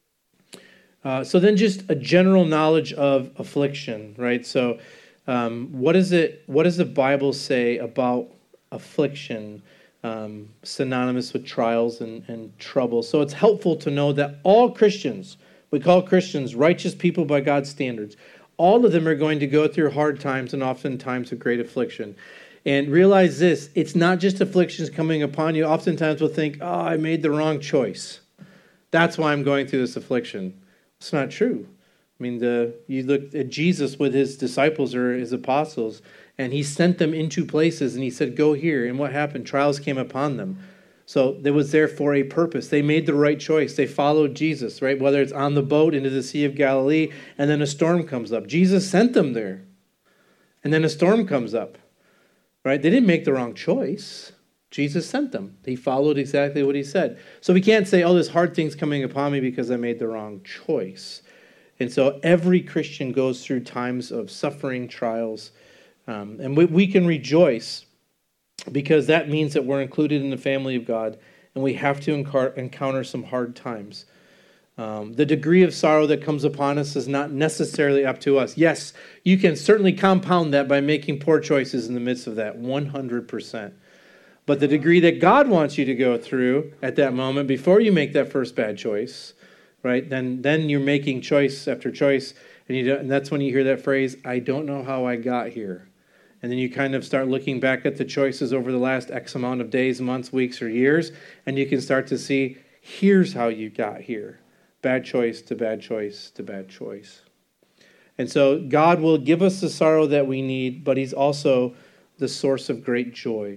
So then just a general knowledge of affliction, right? So what does the Bible say about affliction, synonymous with trials and trouble? So it's helpful to know that all Christians, we call Christians righteous people by God's standards, all of them are going to go through hard times and often times of great affliction. And realize this, it's not just afflictions coming upon you. Oftentimes we'll think, oh, I made the wrong choice. That's why I'm going through this affliction. It's not true. I mean, you look at Jesus with his disciples or his apostles, and he sent them into places, and he said, go here. And what happened? Trials came upon them. So it was there for a purpose. They made the right choice. They followed Jesus, right? Whether it's on the boat into the Sea of Galilee, and then a storm comes up. Jesus sent them there. And then a storm comes up, right? They didn't make the wrong choice. Jesus sent them. He followed exactly what he said. So we can't say, oh, this hard thing's coming upon me because I made the wrong choice. And so every Christian goes through times of suffering, trials, and we can rejoice because that means that we're included in the family of God, and we have to encounter some hard times. The degree of sorrow that comes upon us is not necessarily up to us. Yes, you can certainly compound that by making poor choices in the midst of that, 100%. But the degree that God wants you to go through at that moment, before you make that first bad choice, right, then you're making choice after choice, and that's when you hear that phrase, I don't know how I got here. And then you kind of start looking back at the choices over the last X amount of days, months, weeks, or years, and you can start to see, here's how you got here. Bad choice to bad choice to bad choice. And so God will give us the sorrow that we need, but he's also the source of great joy.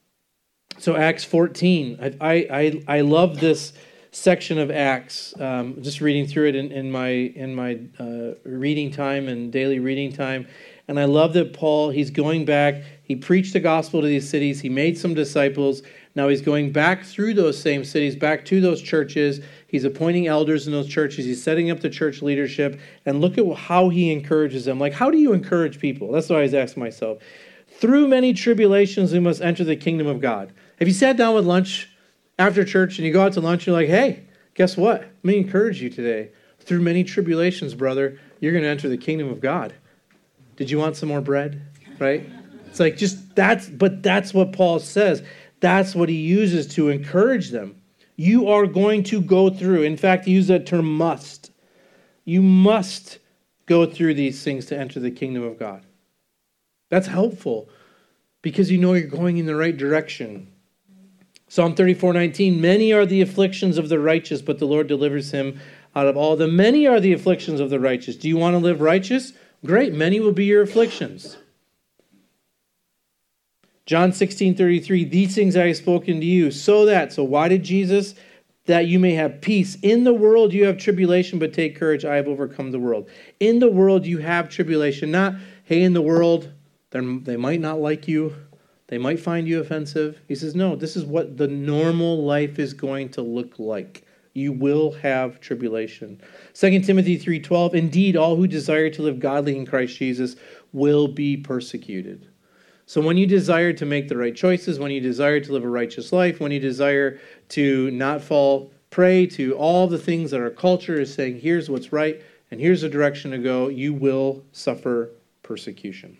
So Acts 14, I love this section of Acts. Just reading through it in my reading time and daily reading time. And I love that Paul, he's going back, he preached the gospel to these cities, he made some disciples, Now he's going back through those same cities, back to those churches. He's appointing elders in those churches. He's setting up the church leadership. And look at how he encourages them. Like, how do you encourage people? That's what I always ask myself. Through many tribulations, we must enter the kingdom of God. Have you sat down with lunch after church and you go out to lunch and you're like, hey, guess what? Let me encourage you today. Through many tribulations, brother, you're going to enter the kingdom of God. Did you want some more bread? Right? It's like that's what Paul says. That's what he uses to encourage them. You are going to go through. In fact, he used that term must. You must go through these things to enter the kingdom of God. That's helpful because you know you're going in the right direction. Psalm 34:19, many are the afflictions of the righteous, but the Lord delivers him out of all them. Many are the afflictions of the righteous. Do you want to live righteous? Great, many will be your afflictions. John 16:33, these things I have spoken to you, so why did Jesus? That you may have peace. In the world you have tribulation, but take courage, I have overcome the world. In the world you have tribulation. Not, hey, in the world, they might not like you. They might find you offensive. He says, no, this is what the normal life is going to look like. You will have tribulation. 2 Timothy 3:12, indeed, all who desire to live godly in Christ Jesus will be persecuted. So when you desire to make the right choices, when you desire to live a righteous life, when you desire to not fall prey to all the things that our culture is saying, here's what's right, and here's the direction to go, you will suffer persecution.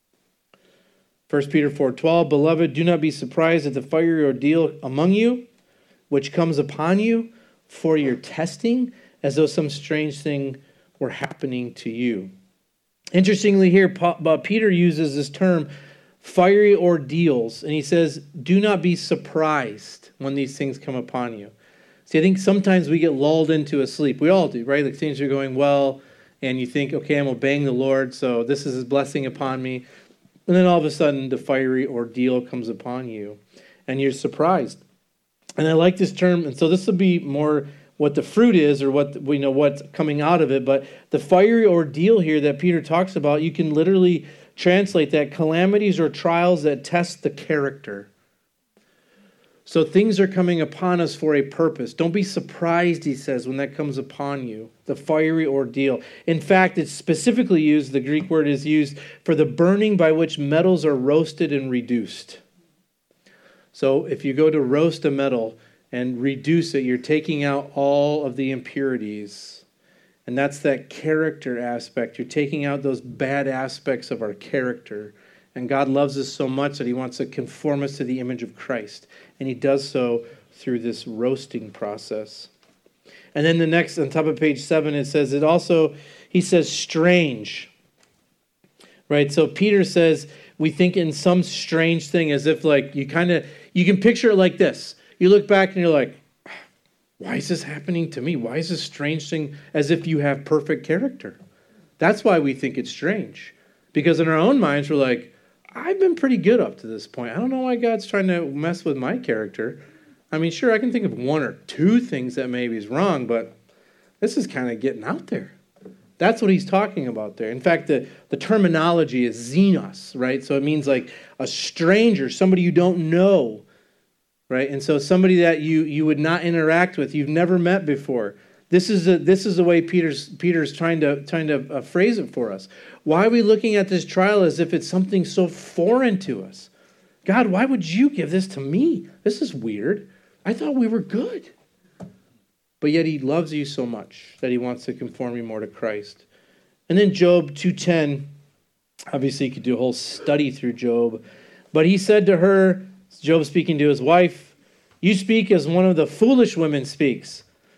1 Peter 4:12, beloved, do not be surprised at the fiery ordeal among you, which comes upon you for your testing, as though some strange thing were happening to you. Interestingly here, Peter uses this term, fiery ordeals, and he says, do not be surprised when these things come upon you. See, I think sometimes we get lulled into a sleep. We all do, right? Like things are going well, and you think, okay, I'm obeying the Lord, so this is his blessing upon me. And then all of a sudden, the fiery ordeal comes upon you, and you're surprised. And I like this term, and so this will be more what the fruit is, or what we know what's coming out of it. But the fiery ordeal here that Peter talks about, you can literally translate that calamities or trials that test the character. So things are coming upon us for a purpose. Don't be surprised, he says, when that comes upon you, the fiery ordeal. In fact, it's specifically used, the Greek word is used for the burning by which metals are roasted and reduced. So if you go to roast a metal and reduce it, you're taking out all of the impurities. And that's that character aspect. You're taking out those bad aspects of our character. And God loves us so much that he wants to conform us to the image of Christ. And he does so through this roasting process. And then the next, on top of page 7, it says, he says strange. Right? So Peter says, we think in some strange thing, as if like you can picture it like this. You look back and you're like, why is this happening to me? Why is this strange thing? As if you have perfect character. That's why we think it's strange. Because in our own minds, we're like, I've been pretty good up to this point. I don't know why God's trying to mess with my character. I mean, sure, I can think of one or two things that maybe is wrong, but this is kind of getting out there. That's what he's talking about there. In fact, the terminology is xenos, right? So it means like a stranger, somebody you don't know, right? And so somebody that you would not interact with, you've never met before. This is the way Peter's trying to phrase it for us. Why are we looking at this trial as if it's something so foreign to us? God, why would you give this to me? This is weird. I thought we were good. But yet he loves you so much that he wants to conform you more to Christ. And then Job 2:10, obviously you could do a whole study through Job. But he said to her, Job speaking to his wife, you speak as one of the foolish women speaks.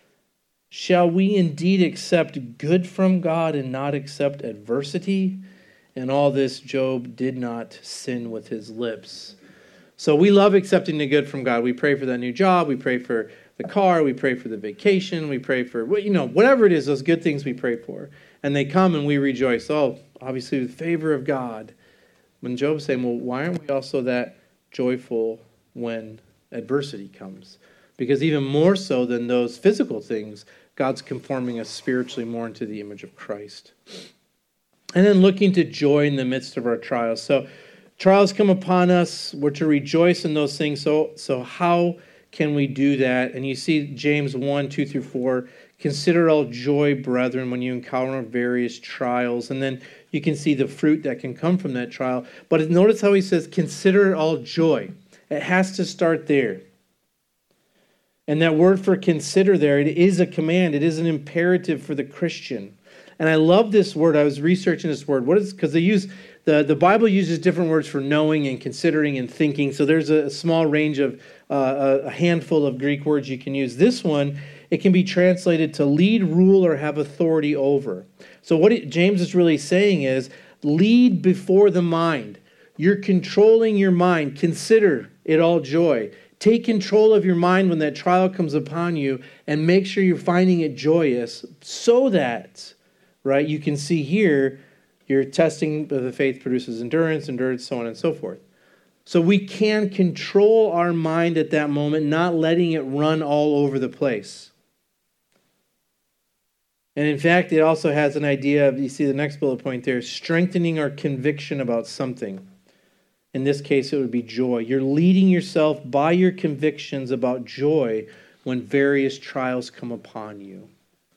Shall we indeed accept good from God and not accept adversity? In all this, Job did not sin with his lips. So we love accepting the good from God. We pray for that new job. We pray for the car. We pray for the vacation. We pray for, whatever it is, those good things we pray for. And they come and we rejoice. Oh, obviously the favor of God. When Job's saying, well, why aren't we also that joyful when adversity comes? Because even more so than those physical things, God's conforming us spiritually more into the image of Christ. And then looking to joy in the midst of our trials. So Trials come upon us. We're to rejoice in those things. So how can we do that? And you see James 1, 2 through 4. Consider all joy, brethren, when you encounter various trials. And then you can see the fruit that can come from that trial. But notice how he says, consider it all joy. It has to start there. And that word for consider there, it is a command. It is an imperative for the Christian. And I love this word. I was researching this word. What is, because they use, the Bible uses different words for knowing and considering and thinking. So there's a small range of, a handful of Greek words you can use. This one, it can be translated to lead, rule, or have authority over. So what James is really saying is, lead before the mind. You're controlling your mind. Consider it all joy. Take control of your mind when that trial comes upon you and make sure you're finding it joyous so that, right, you can see here, your testing of the faith produces endurance, so on and so forth. So we can control our mind at that moment, not letting it run all over the place. And in fact, it also has an idea of, you see the next bullet point there, strengthening our conviction about something. In this case, it would be joy. You're leading yourself by your convictions about joy when various trials come upon you.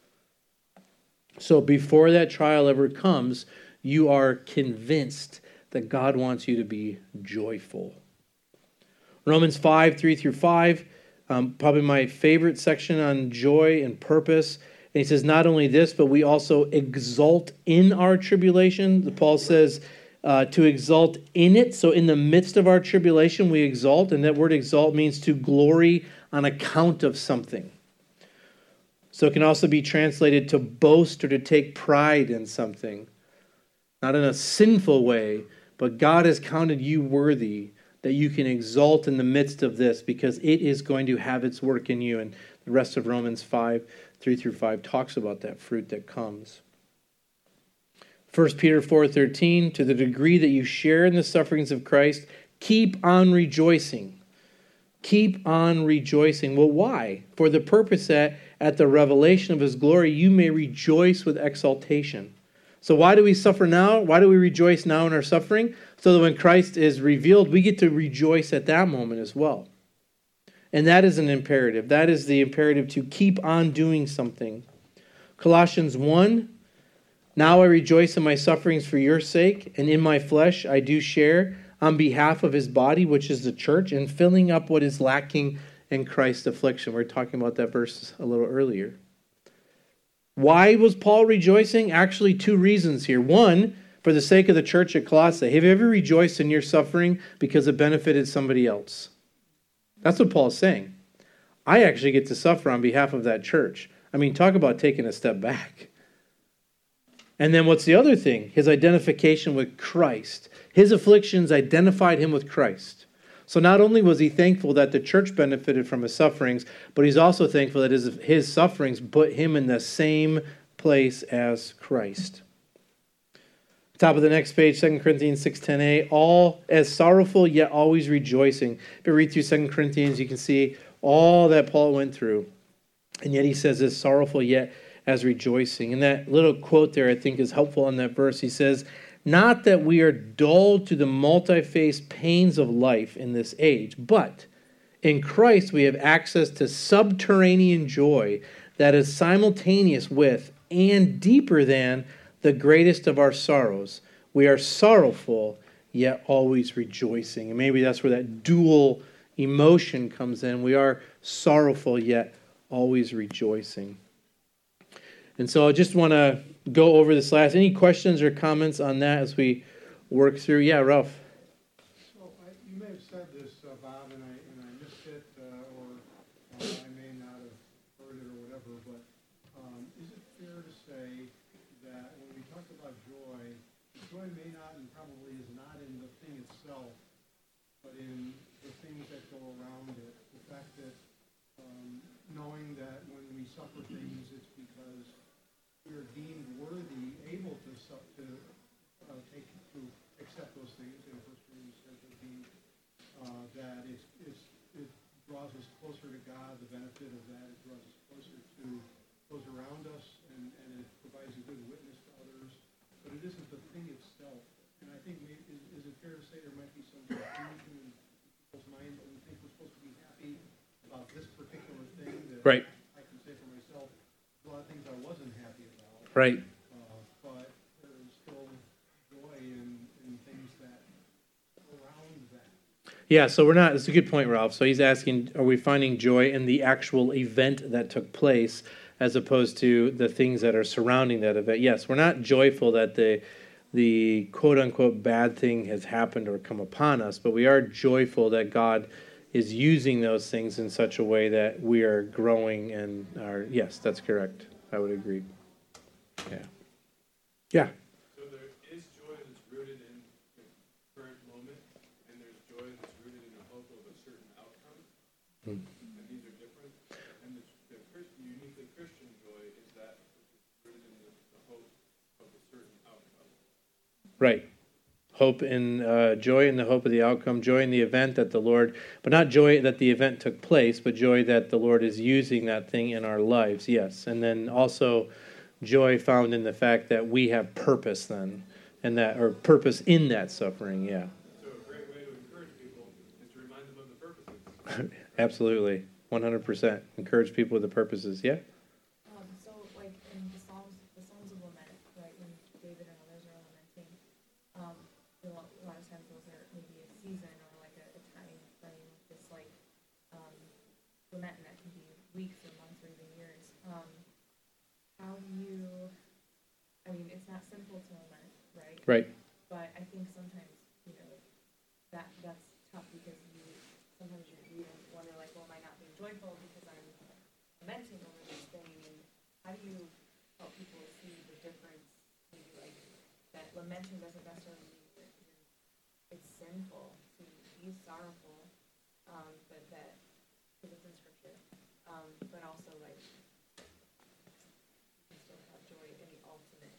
So before that trial ever comes, you are convinced that God wants you to be joyful. Romans 5, 3 through 5, probably my favorite section on joy and purpose. And he says, not only this, but we also exult in our tribulation. Paul says, to exult in it. So in the midst of our tribulation, we exult. And that word exalt means to glory on account of something. So it can also be translated to boast or to take pride in something. Not in a sinful way, but God has counted you worthy that you can exalt in the midst of this because it is going to have its work in you. And the rest of Romans 5, 3 through 5 talks about that fruit that comes. 1 Peter 4:13, to the degree that you share in the sufferings of Christ, keep on rejoicing. Keep on rejoicing. Well, why? For the purpose that at the revelation of his glory, you may rejoice with exultation. So why do we suffer now? Why do we rejoice now in our suffering? So that when Christ is revealed, we get to rejoice at that moment as well. And that is an imperative. That is the imperative to keep on doing something. Colossians 1, now I rejoice in my sufferings for your sake, and in my flesh I do share on behalf of his body, which is the church, and filling up what is lacking in Christ's affliction. We were talking about that verse a little earlier. Why was Paul rejoicing? Actually, two reasons here. One, for the sake of the church at Colossae. Have you ever rejoiced in your suffering because it benefited somebody else? That's what Paul's saying. I actually get to suffer on behalf of that church. I mean, talk about taking a step back. And then what's the other thing? His identification with Christ. His afflictions identified him with Christ. So not only was he thankful that the church benefited from his sufferings, but he's also thankful that his sufferings put him in the same place as Christ. Top of the next page, 2 Corinthians 6:10a, all as sorrowful yet always rejoicing. If you read through 2 Corinthians, you can see all that Paul went through. And yet he says as sorrowful yet as rejoicing. And that little quote there I think is helpful on that verse. He says, not that we are dulled to the multi-faced pains of life in this age, but in Christ we have access to subterranean joy that is simultaneous with and deeper than the greatest of our sorrows. We are sorrowful, yet always rejoicing. And maybe that's where that dual emotion comes in. We are sorrowful, yet always rejoicing. And so I just want to go over this last. Any questions or comments on that as we work through? Yeah, Ralph. So you may have said this, Bob, and I missed it, or I may not have heard it or whatever, but is it fair to say that when we talk about joy, joy may not and probably is not in the thing itself, but in the things that go around it. The fact that knowing that when we suffer things, it's because we are deemed worthy, able to accept those things. In First Corinthians says that it draws us closer to God. The benefit of that, it draws us closer to those around us, and it provides a good witness to others. But it isn't the thing itself. And I think, is it fair to say there might be Right. I can say for myself, a lot of things I wasn't happy about. Right. But there's still joy in things that surround that. Yeah, so we're not, it's a good point, Ralph. So he's asking, are we finding joy in the actual event that took place as opposed to the things that are surrounding that event? Yes, we're not joyful that the quote-unquote bad thing has happened or come upon us, but we are joyful that God is using those things in such a way that we are growing and are, yes, that's correct. I would agree. Yeah. Yeah. So there is joy that's rooted in the current moment, and there's joy that's rooted in the hope of a certain outcome. And these are different. And the uniquely Christian joy is that which is rooted in the hope of a certain outcome. Right. Hope in joy in the hope of the outcome, joy in the event that the Lord, but not joy that the event took place, but joy that the Lord is using that thing in our lives, yes. And then also joy found in the fact that we have purpose then, and that, or purpose in that suffering, yeah. So a great way to encourage people is to remind them of the purposes. Absolutely, 100%. Encourage people with the purposes, yeah? So like in the Psalms of Lament, right, when David and others are lamenting, a lot of times those are maybe a season or like a time frame, just like lament, and that can be weeks or months or even years. How do you, I mean, it's not simple to lament, right? Right. But I think sometimes, that's tough because sometimes you wonder like, well, am I not being joyful because I'm lamenting over this thing? And how do you help people see the difference? Maybe like that lamenting doesn't necessarily mean that it's sinful to be sorrowful, but that, because it's in scripture, but also like you can still have joy in the ultimate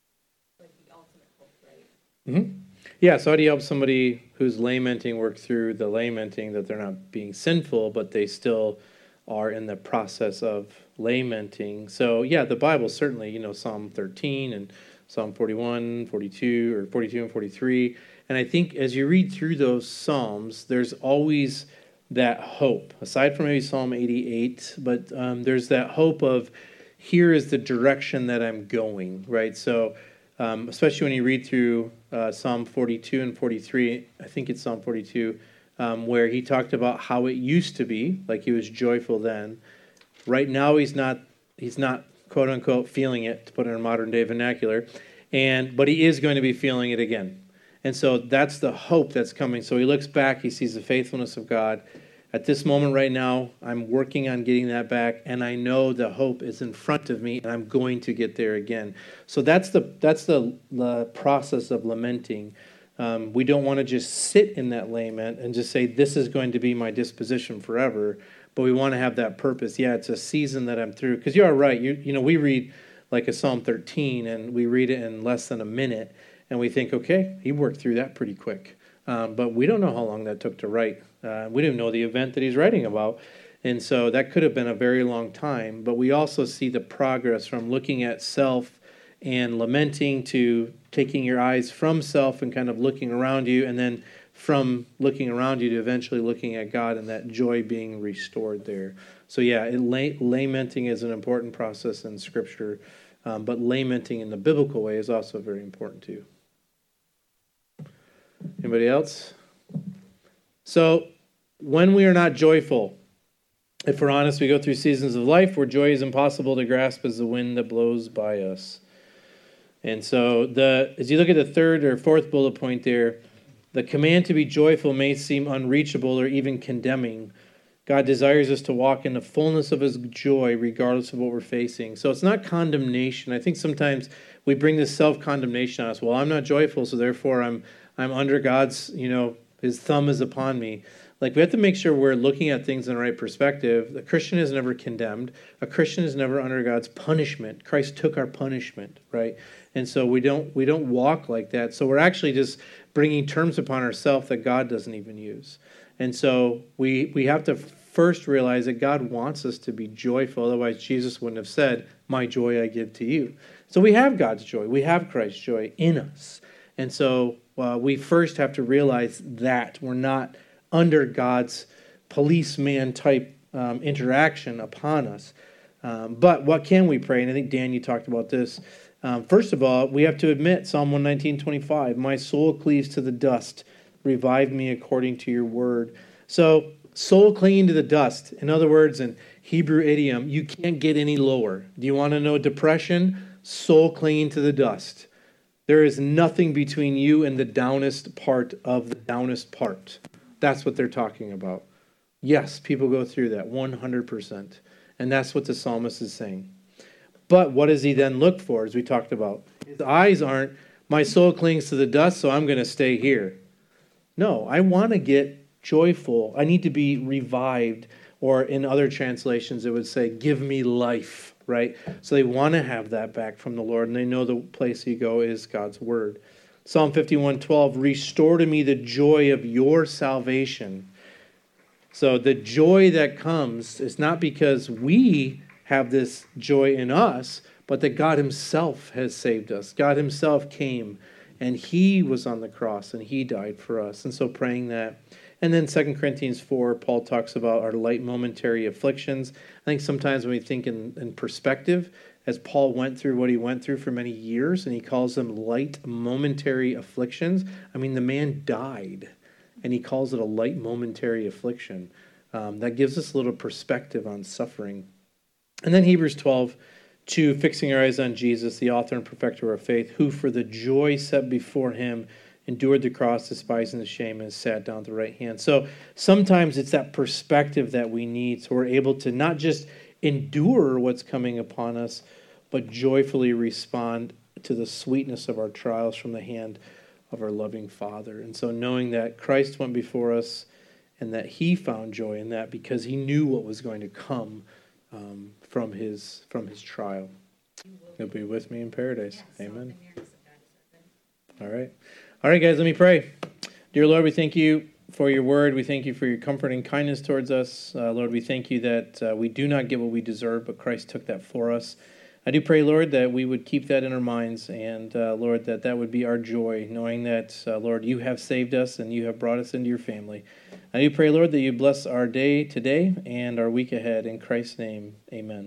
hope, right? Mm-hmm. Yeah, so how do you help somebody who's lamenting work through the lamenting that they're not being sinful, but they still are in the process of lamenting? So, yeah, the Bible certainly, Psalm 13 and Psalm 41, 42, or 42 and 43. And I think as you read through those Psalms, there's always that hope, aside from maybe Psalm 88, but there's that hope of here is the direction that I'm going, right? So, especially when you read through Psalm 42 and 43, I think it's Psalm 42, where he talked about how it used to be, like he was joyful then. Right now he's not quote unquote feeling it, to put it in modern day vernacular, but he is going to be feeling it again. And so that's the hope that's coming. So he looks back, he sees the faithfulness of God. At this moment right now, I'm working on getting that back, and I know the hope is in front of me, and I'm going to get there again. So that's the process of lamenting. We don't want to just sit in that lament and just say, this is going to be my disposition forever, but we want to have that purpose. Yeah, it's a season that I'm through. Because you are right. We read like a Psalm 13, and we read it in less than a minute, and we think, okay, he worked through that pretty quick. But we don't know how long that took to write. We didn't know the event that he's writing about. And so that could have been a very long time. But we also see the progress from looking at self and lamenting to taking your eyes from self and kind of looking around you, and then from looking around you to eventually looking at God and that joy being restored there. So yeah, lamenting is an important process in Scripture, but lamenting in the biblical way is also very important too. Anybody else? So, when we are not joyful, if we're honest, we go through seasons of life where joy is impossible to grasp as the wind that blows by us. And so, as you look at the third or fourth bullet point there, the command to be joyful may seem unreachable or even condemning. God desires us to walk in the fullness of His joy regardless of what we're facing. So it's not condemnation. I think sometimes we bring this self-condemnation on us. Well, I'm not joyful, so therefore I'm under God's, His thumb is upon me. Like, we have to make sure we're looking at things in the right perspective. A Christian is never condemned. A Christian is never under God's punishment. Christ took our punishment, right? And so we don't walk like that. So we're actually just bringing terms upon ourselves that God doesn't even use. And so we have to first realize that God wants us to be joyful. Otherwise, Jesus wouldn't have said, my joy I give to you. So we have God's joy. We have Christ's joy in us. And so we first have to realize that we're not under God's policeman type interaction upon us. But what can we pray? And I think, Dan, you talked about this. First of all, we have to admit, Psalm 119:25, my soul cleaves to the dust. Revive me according to your word. So, soul clinging to the dust. In other words, in Hebrew idiom, you can't get any lower. Do you want to know depression? Soul clinging to the dust. There is nothing between you and the downest part of the downest part. That's what they're talking about. Yes, people go through that 100%. And that's what the psalmist is saying. But what does he then look for, as we talked about? His eyes aren't, my soul clings to the dust, so I'm going to stay here. No, I want to get joyful. I need to be revived. Or in other translations, it would say, give me life, right? So they want to have that back from the Lord, and they know the place you go is God's word. Psalm 51:12, restore to me the joy of your salvation. So the joy that comes is not because we have this joy in us, but that God himself has saved us. God himself came, and he was on the cross, and he died for us. And so praying that. And then 2 Corinthians 4, Paul talks about our light momentary afflictions. I think sometimes when we think in perspective, as Paul went through what he went through for many years, and he calls them light momentary afflictions. I mean, the man died, and he calls it a light momentary affliction. That gives us a little perspective on suffering. And then Hebrews 12:2, fixing our eyes on Jesus, the author and perfecter of our faith, who for the joy set before him endured the cross, despising the shame, and sat down at the right hand. So sometimes it's that perspective that we need, so we're able to not just endure what's coming upon us, but joyfully respond to the sweetness of our trials from the hand of our loving Father. And so knowing that Christ went before us and that he found joy in that because he knew what was going to come from his trial. He'll be with me in paradise. Amen. All right. All right, guys, let me pray. Dear Lord, we thank you for your word. We thank you for your comforting kindness towards us. Lord, we thank you that we do not get what we deserve, but Christ took that for us. I do pray, Lord, that we would keep that in our minds, and Lord, that would be our joy, knowing that, Lord, you have saved us and you have brought us into your family. I do pray, Lord, that you bless our day today and our week ahead. In Christ's name, amen.